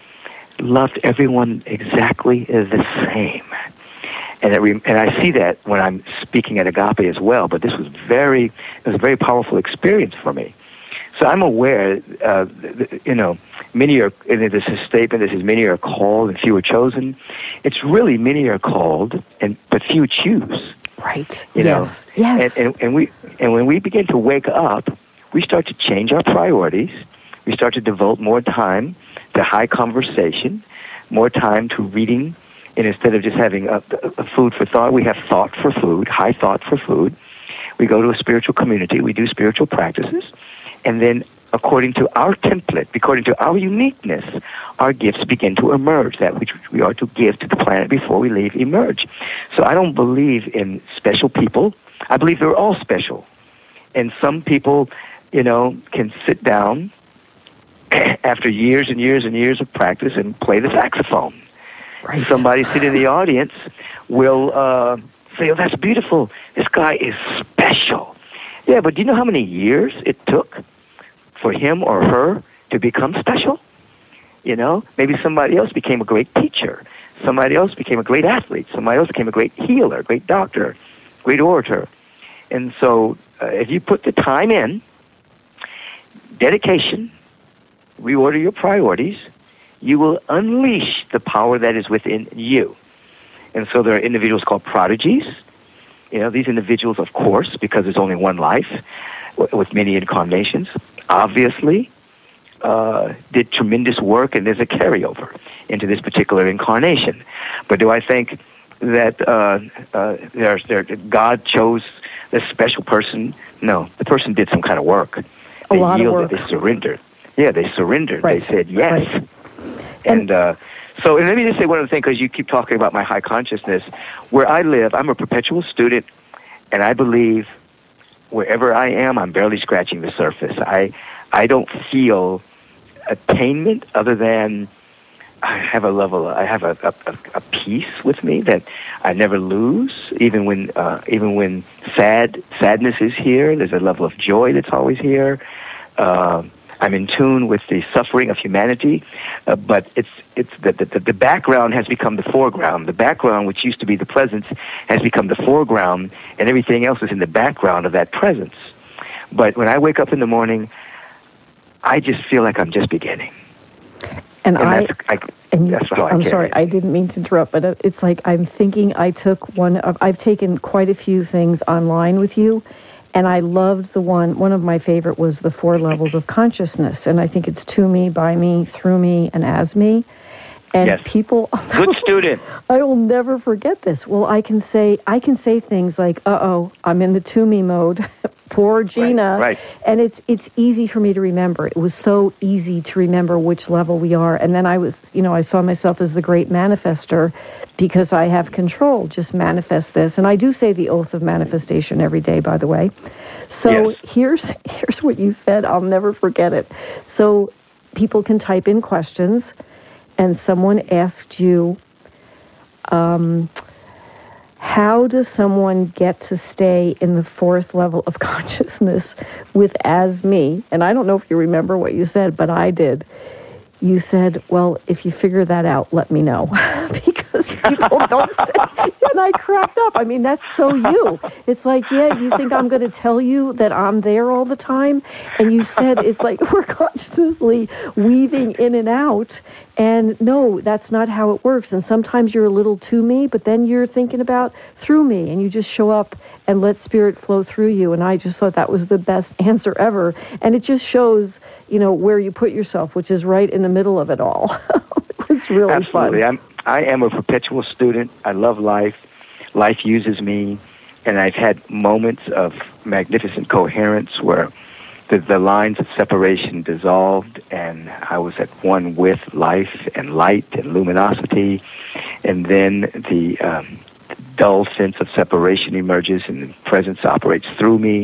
loved everyone exactly the same. And I see that when I'm speaking at Agape as well, but it was a very powerful experience for me. So I'm aware, many are, and this is a statement, this is many are called and few are chosen. It's really many are called, but few choose. Right. Yes. And when we begin to wake up, we start to change our priorities. We start to devote more time to high conversation, more time to reading, and instead of just having a food for thought, we have thought for food, high thought for food. We go to a spiritual community. We do spiritual practices. And then, according to our template, according to our uniqueness, our gifts begin to emerge. That which we are to give to the planet before we leave emerge. So I don't believe in special people. I believe they're all special. And some people, can sit down after years and years and years of practice and play the saxophone. Right. Somebody sitting in the audience will say, "Oh, that's beautiful. This guy is special." Yeah, but do you know how many years it took for him or her to become special? Maybe somebody else became a great teacher. Somebody else became a great athlete. Somebody else became a great healer, great doctor, great orator. And so if you put the time in, dedication, reorder your priorities, you will unleash the power that is within you. And so there are individuals called prodigies. These individuals, of course, because there's only one life with many incarnations, obviously did tremendous work, and there's a carryover into this particular incarnation. But do I think that God chose this special person? No, the person did some kind of work. They yielded, they surrendered. Yeah, they surrendered. Right. They said yes. Right. And so let me just say one other thing, because you keep talking about my high consciousness. Where I live, I'm a perpetual student, and I believe wherever I am, I'm barely scratching the surface. I don't feel attainment other than I have a peace with me that I never lose, even when sadness is here. There's a level of joy that's always here. I'm in tune with the suffering of humanity, but it's the background has become the foreground. The background, which used to be the presence, has become the foreground, and everything else is in the background of that presence. But when I wake up in the morning, I just feel like I'm just beginning. And that's how I'm sorry, I didn't mean to interrupt, but it's like I'm thinking I've taken quite a few things online with you, and I loved one of my favorite was the 4 levels of consciousness, and I think it's to me, by me, through me, and as me. And yes. People, good student. I will never forget this. Well, I can say things like, I'm in the to me mode. Poor Gina. Right. And it's easy for me to remember. It was so easy to remember which level we are. And then I saw myself as the great manifester because I have control. Just manifest this. And I do say the oath of manifestation every day, by the way. So yes. here's what you said. I'll never forget it. So people can type in questions, and someone asked you, how does someone get to stay in the 4th level of consciousness with as me? And I don't know if you remember what you said, but I did. You said, well, if you figure that out, let me know. Because people don't say, and I cracked up. I mean, that's so you. It's like, you think I'm going to tell you that I'm there all the time? And you said it's like we're consciously weaving in and out. And no, that's not how it works. And sometimes you're a little to me, but then you're thinking about through me, and you just show up and let spirit flow through you. And I just thought that was the best answer ever. And it just shows, where you put yourself, which is right in the middle of it all. It was really Absolutely. fun. I am a perpetual student. I love life. Life uses me. And I've had moments of magnificent coherence where the lines of separation dissolved, and I was at one with life and light and luminosity. And then the dull sense of separation emerges, and the presence operates through me.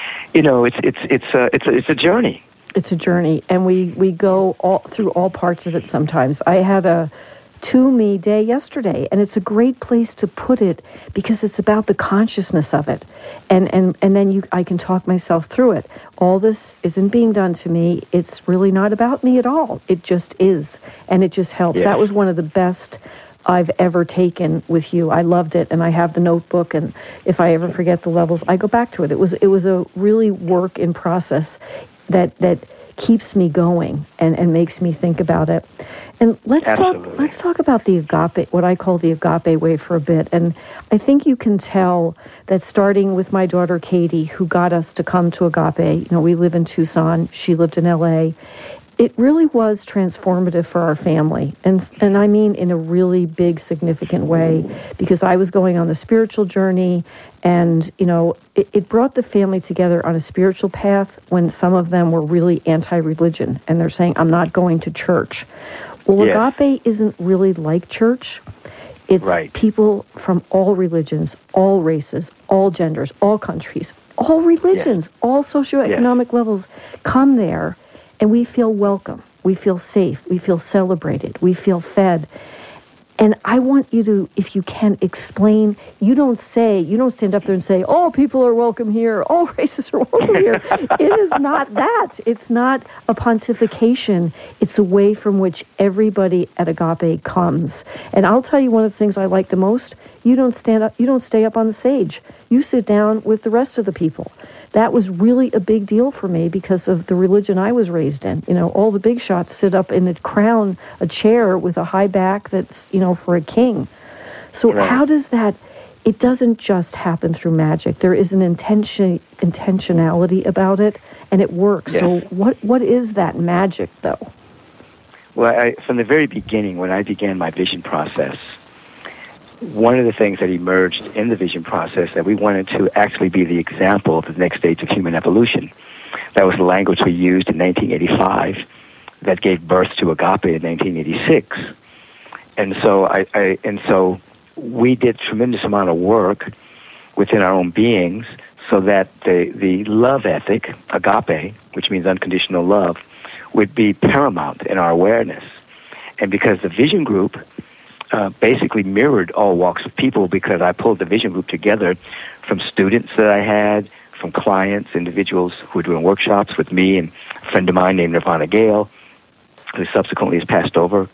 It's a journey. It's a journey, and we go through all parts of it sometimes. I had a to me day yesterday, and it's a great place to put it because it's about the consciousness of it. And then I can talk myself through it. All this isn't being done to me. It's really not about me at all. It just is, and it just helps. Yes. That was one of the best I've ever taken with you. I loved it, and I have the notebook, and if I ever forget the levels, I go back to it. It was a really work in process that keeps me going and makes me think about it. And let's talk about the agape, what I call the agape way, for a bit. And I think you can tell that starting with my daughter Katie, who got us to come to agape. We live in Tucson. She lived in LA. It really was transformative for our family, and I mean in a really big, significant way, because I was going on the spiritual journey, and it brought the family together on a spiritual path when some of them were really anti-religion, and they're saying, I'm not going to church. Well, yes. Agape isn't really like church. It's right. People from all religions, all races, all genders, all countries, all religions, yes. all socioeconomic yes. levels come there. And we feel welcome, we feel safe, we feel celebrated, we feel fed. And I want you to, if you can, explain. You don't stand up there and say, all people are welcome here, all races are welcome here. It is not that. It's not a pontification. It's a way from which everybody at Agape comes. And I'll tell you one of the things I like the most. You don't stay up on the stage. You sit down with the rest of the people. That was really a big deal for me because of the religion I was raised in. All the big shots sit up in a chair with a high back that's, for a king. So right. How does that, it doesn't just happen through magic. There is an intentionality about it, and it works. Yes. So what is that magic, though? Well, from the very beginning, when I began my vision process, one of the things that emerged in the vision process that we wanted to actually be the example of the next stage of human evolution. That was the language we used in 1985 that gave birth to Agape in 1986. And so we did a tremendous amount of work within our own beings so that the love ethic, Agape, which means unconditional love, would be paramount in our awareness. And because the vision group basically mirrored all walks of people, because I pulled the vision group together from students that I had, from clients, individuals who were doing workshops with me, and a friend of mine named Nirvana Gale, who subsequently has passed over.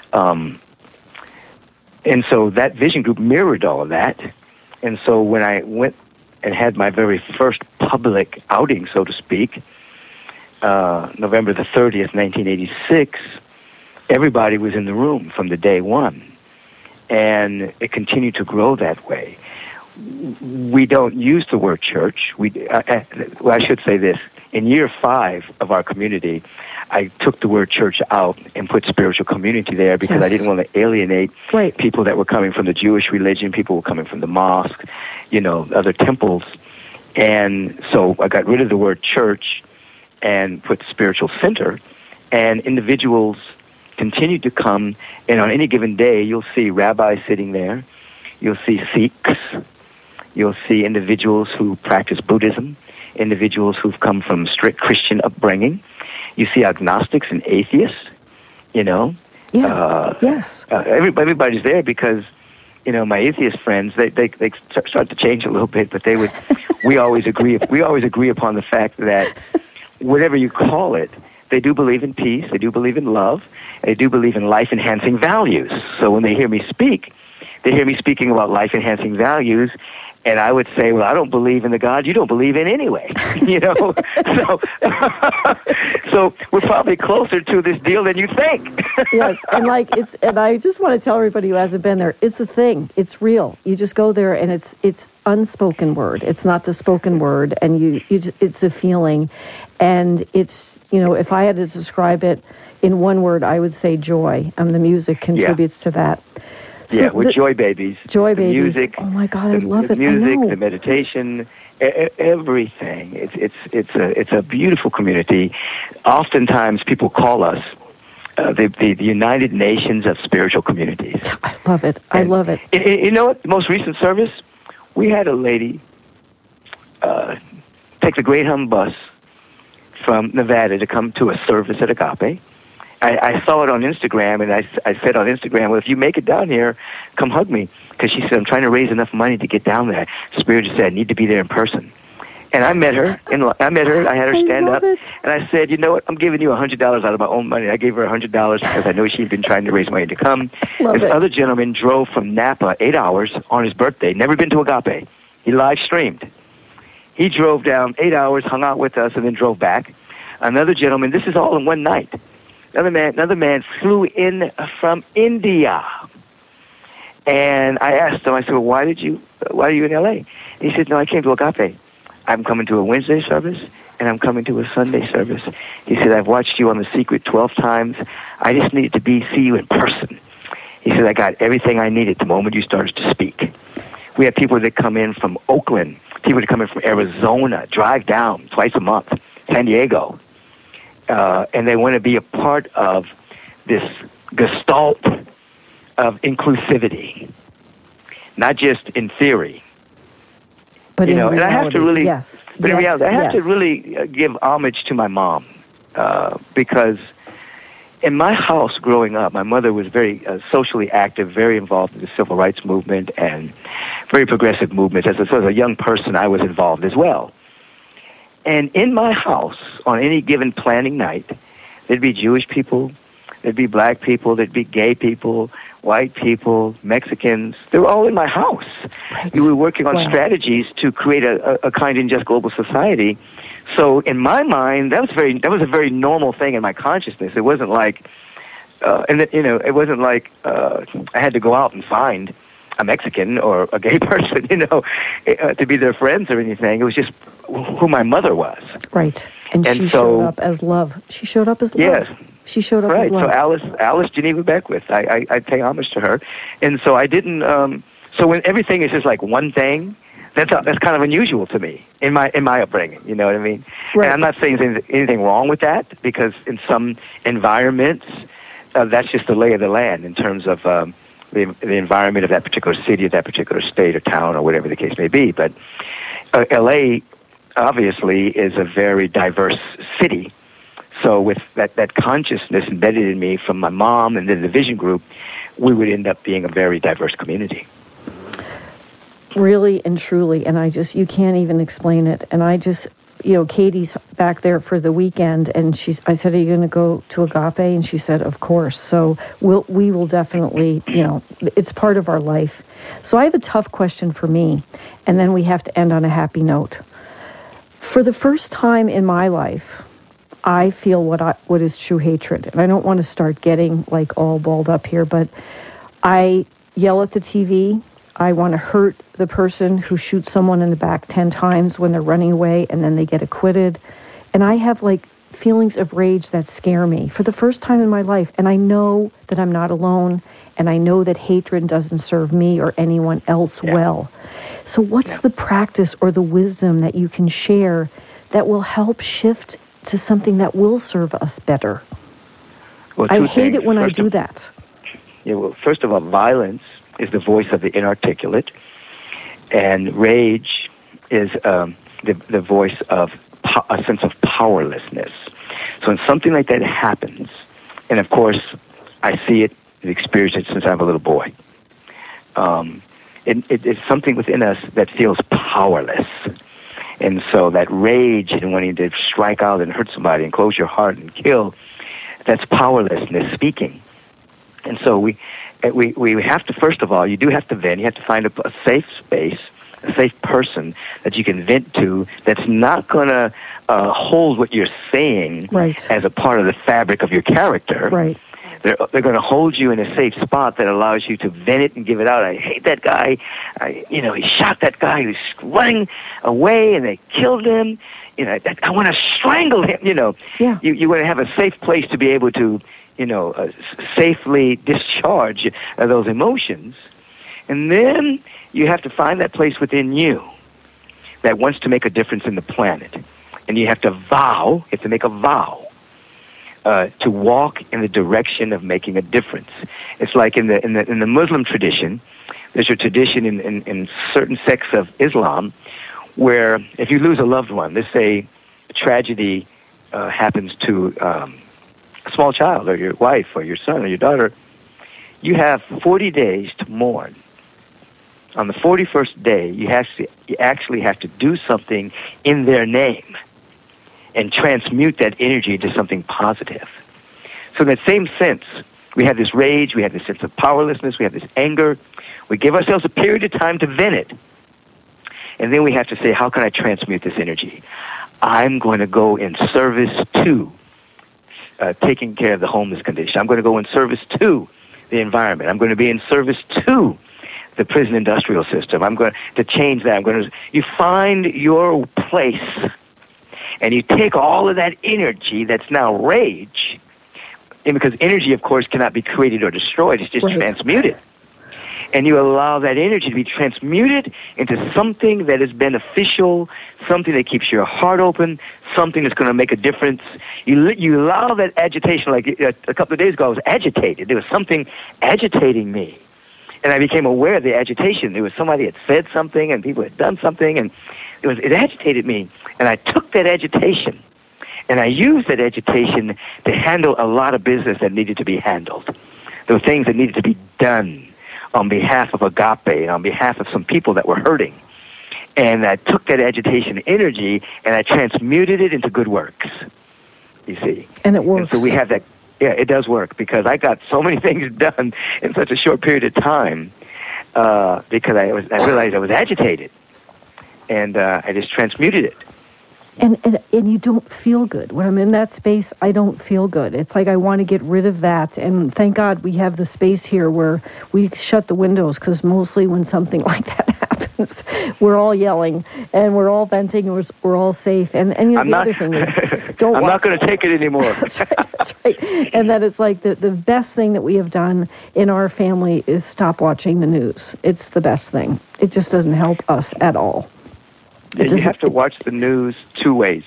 And so that vision group mirrored all of that. And so when I went and had my very first public outing, so to speak, November the 30th, 1986, everybody was in the room from the day one. And it continued to grow that way. We don't use the word church. Well, I should say this. In year 5 of our community, I took the word church out and put spiritual community there because I didn't want to alienate people that were coming from the Jewish religion, people were coming from the mosque, other temples. And so I got rid of the word church and put spiritual center, and individuals continued to come, and on any given day, you'll see rabbis sitting there, you'll see Sikhs, you'll see individuals who practice Buddhism, individuals who've come from strict Christian upbringing. You see agnostics and atheists, Yes. Everybody's there because, my atheist friends, they start to change a little bit, but we always agree upon the fact that whatever you call it, they do believe in peace, they do believe in love, they do believe in life-enhancing values. So when they hear me speak, they hear me speaking about life-enhancing values, and I would say, well, I don't believe in the God you don't believe in anyway, So we're probably closer to this deal than you think. Yes, and I just want to tell everybody who hasn't been there, it's a thing. It's real. You just go there, and it's unspoken word. It's not the spoken word, and it's a feeling, and it's if I had to describe it in one word, I would say joy. The music contributes to that. So we're joy babies. Joy babies. Music. Oh my God, I love it. The music, I know. the meditation, everything. It's a beautiful community. Oftentimes, people call us the United Nations of Spiritual Communities. I love it. I love it. You know what? The most recent service, we had a lady take the Greyhound bus from Nevada to come to a service at Agape. I saw it on Instagram, and I said on Instagram, well, if you make it down here, come hug me. Because she said, I'm trying to raise enough money to get down there. Spirit just said, I need to be there in person. And I met her. I had her stand up. And I said, you know what? I'm giving you $100 out of my own money. I gave her $100 because I know she'd been trying to raise money to come. This other gentleman drove from Napa 8 hours on his birthday. Never been to Agape. He live streamed. He drove down 8 hours, hung out with us, and then drove back. Another gentleman, this is all in one night. Another man flew in from India. And I asked him, I said, well, why are you in L.A.? He said, no, I came to Agape. I'm coming to a Wednesday service, and I'm coming to a Sunday service. He said, I've watched you on The Secret 12 times. I just needed to see you in person. He said, I got everything I needed the moment you started to speak. We have people that come in from Oakland, people that come in from Arizona, drive down twice a month, San Diego. And they want to be a part of this gestalt of inclusivity, not just in theory. But in reality, and I have to really, yes. But yes, in reality, I have yes. to really give homage to my mom because in my house growing up, my mother was very socially active, very involved in the civil rights movement and very progressive movements. As a young person, I was involved as well. And in my house, on any given planning night, there'd be Jewish people, there'd be black people, there'd be gay people, white people, Mexicans. They were all in my house. Right. We were working on strategies to create a kind and just global society. So in my mind, that was a very normal thing in my consciousness. It wasn't like, it wasn't like I had to go out and find a Mexican or a gay person, to be their friends or anything. It was just who my mother was. Right. And she showed up as love. She showed up as love. Yes. She showed up as love. Right. So Alice Geneva Beckwith, I pay homage to her. And so I didn't, so when everything is just like one thing, that's kind of unusual to me in my upbringing, you know what I mean? Right. And I'm not saying anything wrong with that, because in some environments, that's just the lay of the land in terms of the environment of that particular city, of that particular state or town or whatever the case may be. But L.A. obviously is a very diverse city. So with that consciousness embedded in me from my mom and then the Vision Group, we would end up being a very diverse community. Really and truly, and you can't even explain it. And Katie's back there for the weekend, and I said, "Are you going to go to Agape?" And she said, "Of course." So we will definitely, it's part of our life. So I have a tough question for me, and then we have to end on a happy note. For the first time in my life, I feel what is true hatred. And I don't want to start getting like all balled up here, but I yell at the TV. I want to hurt the person who shoots someone in the back 10 times when they're running away and then they get acquitted. And I have like feelings of rage that scare me for the first time in my life. And I know that I'm not alone. And I know that hatred doesn't serve me or anyone else well. So what's the practice or the wisdom that you can share that will help shift to something that will serve us better? Well, I hate it when I do that. Yeah, well, first of all, violence is the voice of the inarticulate, and rage is the voice of a sense of powerlessness. So when something like that happens, and of course, I see it and experience it since I'm a little boy, it's something within us that feels powerless. And so that rage and wanting to strike out and hurt somebody and close your heart and kill, that's powerlessness speaking. And so we have to, first of all, you do have to vent. You have to find a safe space, a safe person that you can vent to that's not going to hold what you're saying as a part of the fabric of your character. Right. They're going to hold you in a safe spot that allows you to vent it and give it out. I hate that guy. He shot that guy. He was running away, and they killed him. I want to strangle him. You want to have a safe place to be able to, safely discharge those emotions. And then you have to find that place within you that wants to make a difference in the planet. And you have to make a vow to walk in the direction of making a difference. It's like in the Muslim tradition, there's a tradition in certain sects of Islam where if you lose a loved one, let's say a tragedy happens to a small child or your wife or your son or your daughter, you have 40 days to mourn. On the 41st day, you actually have to do something in their name and transmute that energy into something positive. So in that same sense, we have this rage, we have this sense of powerlessness, we have this anger. We give ourselves a period of time to vent it. And then we have to say, how can I transmute this energy? I'm going to go in service to taking care of the homeless condition. I'm going to go in service to the environment. I'm going to be in service to the prison industrial system. I'm going to change that. You find your place, and you take all of that energy that's now rage, and because energy, of course, cannot be created or destroyed, it's just transmuted. And you allow that energy to be transmuted into something that is beneficial, something that keeps your heart open, something that's going to make a difference. You allow that agitation. Like a couple of days ago, I was agitated. There was something agitating me. And I became aware of the agitation. There was somebody had said something, and people had done something, and it agitated me. And I took that agitation, and I used that agitation to handle a lot of business that needed to be handled. There were things that needed to be done on behalf of Agape and on behalf of some people that were hurting. And I took that agitation energy and I transmuted it into good works, you see. And it works. And so we have that. Yeah, it does work because I got so many things done in such a short period of time because I realized I was agitated. And I just transmuted it. And you don't feel good. When I'm in that space, I don't feel good. It's like I want to get rid of that. And thank God we have the space here where we shut the windows, because mostly when something like that happens, we're all yelling and we're all venting and we're all safe. And other thing is, I'm not going to take it anymore. That's right. And that it's like the best thing that we have done in our family is stop watching the news. It's the best thing. It just doesn't help us at all. You have to watch the news two ways.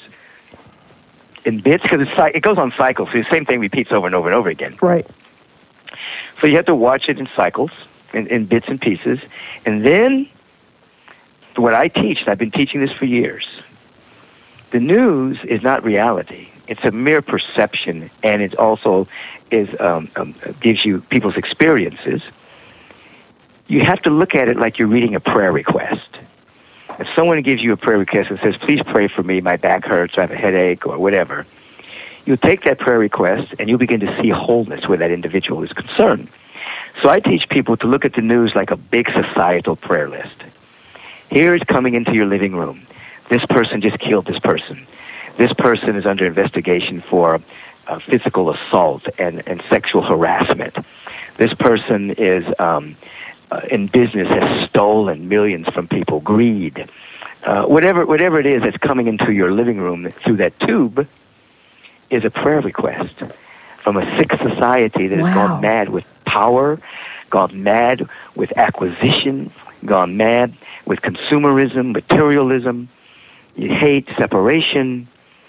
In bits, because it goes on cycles. So the same thing repeats over and over and over again. Right. So you have to watch it in cycles, in bits and pieces. And then, what I teach, and I've been teaching this for years, the news is not reality. It's a mere perception, and it also gives you people's experiences. you have to look at it like you're reading a prayer request. If someone gives you a prayer request and says, please pray for me, my back hurts, I have a headache, or whatever, you take that prayer request and you begin to see wholeness where that individual is concerned. So I teach people to look at the news like a big societal prayer list. Here is coming into your living room. This person just killed this person. This person is under investigation for physical assault and sexual harassment. This person is in business, has stolen millions from people, greed. Whatever it is that's coming into your living room through that tube is a prayer request from a sick society that has gone mad with power, gone mad with acquisition, gone mad with consumerism, materialism, you hate separation,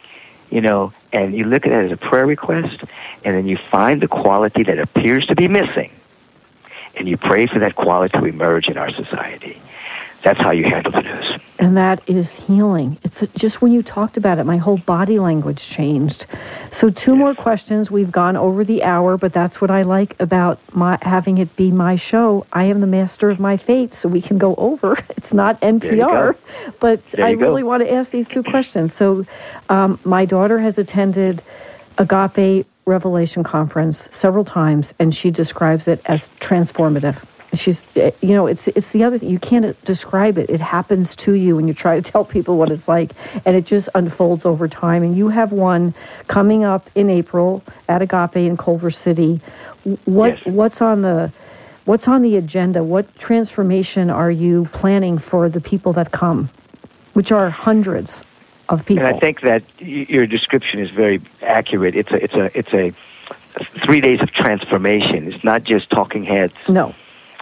and you look at it as a prayer request, and then you find the quality that appears to be missing, and you pray for that quality to emerge in our society. That's how you handle the news. And that is healing. It's just when you talked about it, my whole body language changed. So two more questions. We've gone over the hour, but that's what I like about having it be my show. I am the master of my fate, so we can go over. It's not NPR, but I really want to ask these two questions. So my daughter has attended Agape Revelation Conference several times, and she describes it as transformative. She's, it's the other thing. You can't describe it. It happens to you when you try to tell people what it's like, and it just unfolds over time. And you have one coming up in April at Agape in Culver City. What's on the agenda? What transformation are you planning for the people that come, which are hundreds of people? And I think that your description is very accurate. It's a 3 days of transformation. It's not just talking heads. No.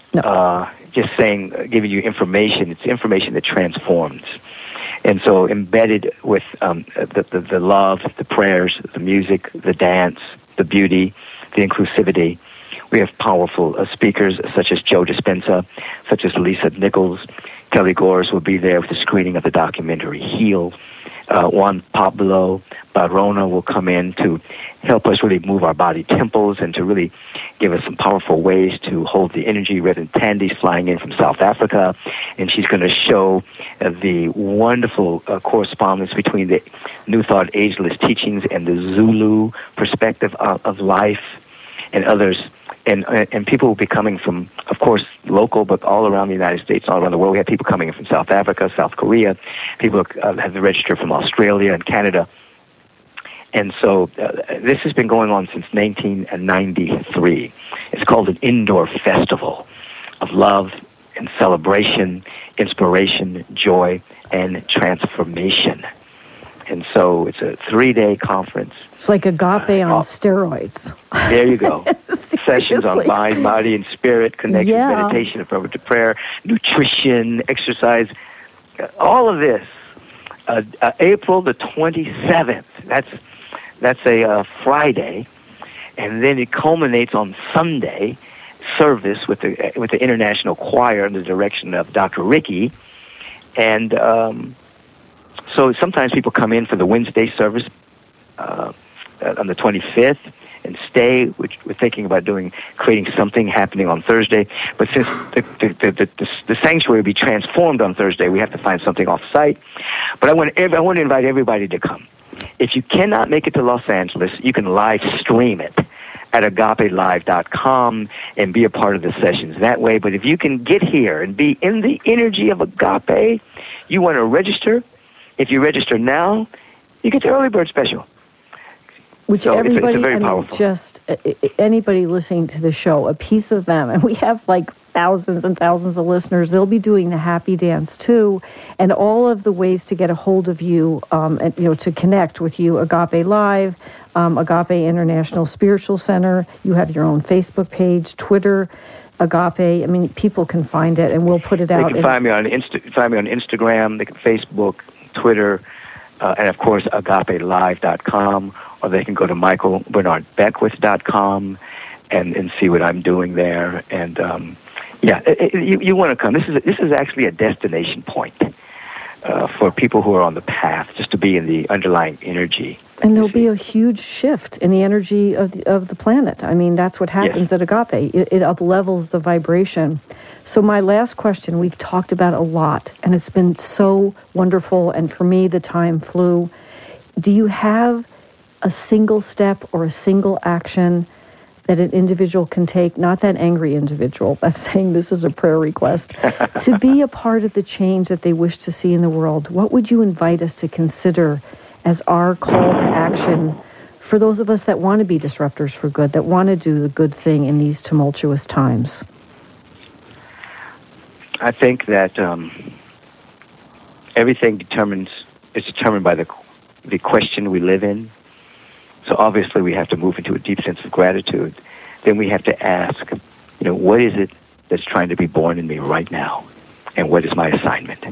Just giving you information. It's information that transforms. And so embedded with the love, the prayers, the music, the dance, the beauty, the inclusivity, we have powerful speakers such as Joe Dispenza, such as Lisa Nichols. Kelly Gores will be there with the screening of the documentary Heal. Juan Pablo Barona will come in to help us really move our body temples and to really give us some powerful ways to hold the energy. Reverend Tandy's flying in from South Africa, and she's going to show the wonderful correspondence between the New Thought Ageless teachings and the Zulu perspective of life and others. And people will be coming from, of course, local, but all around the United States, all around the world. We have people coming in from South Africa, South Korea. People have registered from Australia and Canada. And so this has been going on since 1993. It's called an indoor festival of love and celebration, inspiration, joy, and transformation. And so it's a 3-day conference. It's like Agape on steroids. There you go. Sessions on mind, body, and spirit, connection, meditation, affirmative prayer, nutrition, exercise, all of this. April the 27th. That's a Friday, and then it culminates on Sunday service with the International Choir under the direction of Dr. Ricky, and so sometimes people come in for the Wednesday service on the 25th and stay, which we're thinking about creating something happening on Thursday. But since the sanctuary will be transformed on Thursday, we have to find something off-site. But I want to invite everybody to come. If you cannot make it to Los Angeles, you can live stream it at agapelive.com and be a part of the sessions that way. But if you can get here and be in the energy of Agape, you want to register. If you register now, you get the early bird special. Which so everybody, it's very powerful. Just anybody listening to the show, a piece of them, and we have like thousands and thousands of listeners. They'll be doing the happy dance too, and all of the ways to get a hold of you, and to connect with you. Agape Live, Agape International Spiritual Center. You have your own Facebook page, Twitter, Agape. I mean, people can find it, and we'll put it out. They can find me on Instagram. They can Facebook, Twitter. And, of course, agapelive.com, or they can go to michaelbernardbeckwith.com and see what I'm doing there. And, you want to come. This is actually a destination point for people who are on the path, just to be in the underlying energy And there'll be a huge shift in the energy of the planet. I mean, that's what happens at Agape. It up-levels the vibration. So my last question, we've talked about a lot, and it's been so wonderful, and for me, the time flew. Do you have a single step or a single action that an individual can take, not that angry individual that's saying this is a prayer request, to be a part of the change that they wish to see in the world? What would you invite us to consider as our call to action for those of us that want to be disruptors for good, that want to do the good thing in these tumultuous times? I think that everything is determined by the question we live in. So obviously we have to move into a deep sense of gratitude. Then we have to ask, what is it that's trying to be born in me right now? And what is my assignment?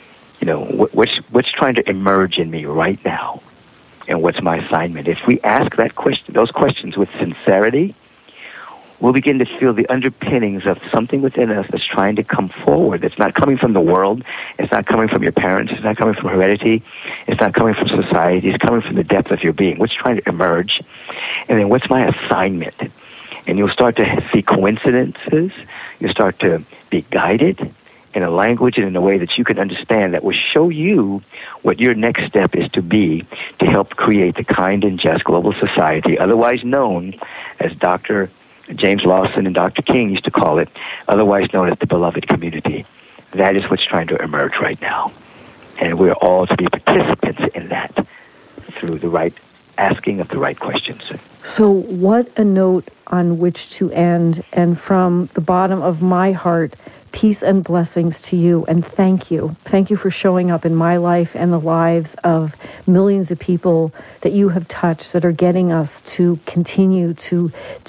What's trying to emerge in me right now? And what's my assignment? If we ask those questions with sincerity, we'll begin to feel the underpinnings of something within us that's trying to come forward. It's not coming from the world. It's not coming from your parents. It's not coming from heredity. It's not coming from society. It's coming from the depth of your being. What's trying to emerge? And then what's my assignment? And you'll start to see coincidences. You'll start to be guided in a language and in a way that you can understand that will show you what your next step is to be to help create the kind and just global society, otherwise known as Dr. James Lawson and Dr. King used to call it, otherwise known as the beloved community. That is what's trying to emerge right now. And we're all to be participants in that through the right asking of the right questions. So what a note on which to end. And from the bottom of my heart, peace and blessings to you, and thank you. Thank you for showing up in my life and the lives of millions of people that you have touched, that are getting us to continue to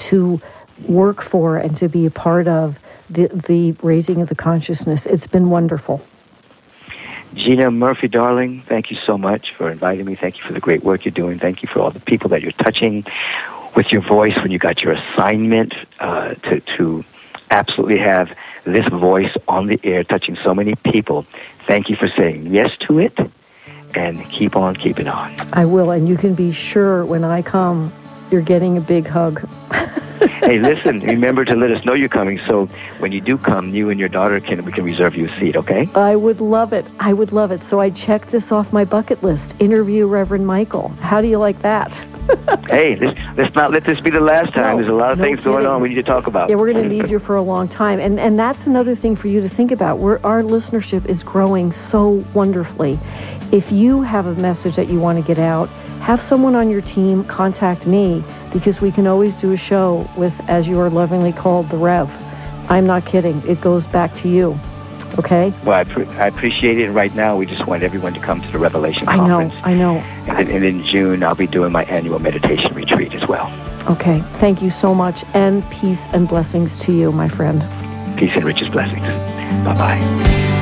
work for and to be a part of the raising of the consciousness. It's been wonderful. Gina Murphy, darling, thank you so much for inviting me. Thank you for the great work you're doing. Thank you for all the people that you're touching with your voice when you got your assignment to absolutely have this voice on the air touching so many people. Thank you for saying yes to it, and keep on keeping on. I will, and you can be sure when I come, you're getting a big hug. Hey, listen, remember to let us know you're coming, so when you do come, you and your daughter we can reserve you a seat, okay? I would love it. I would love it. So I checked this off my bucket list. Interview Reverend Michael. How do you like that? Hey, let's not let this be the last time. No, there's a lot of things going on we need to talk about. Yeah, we're going to need you for a long time. And that's another thing for you to think about. Our listenership is growing so wonderfully. If you have a message that you want to get out, have someone on your team contact me, because we can always do a show with, as you are lovingly called, the Rev. I'm not kidding. It goes back to you. Okay? Well, I appreciate it. And right now, we just want everyone to come to the Revelation Conference. I know. And in June, I'll be doing my annual meditation retreat as well. Okay. Thank you so much. And peace and blessings to you, my friend. Peace and richest blessings. Bye-bye.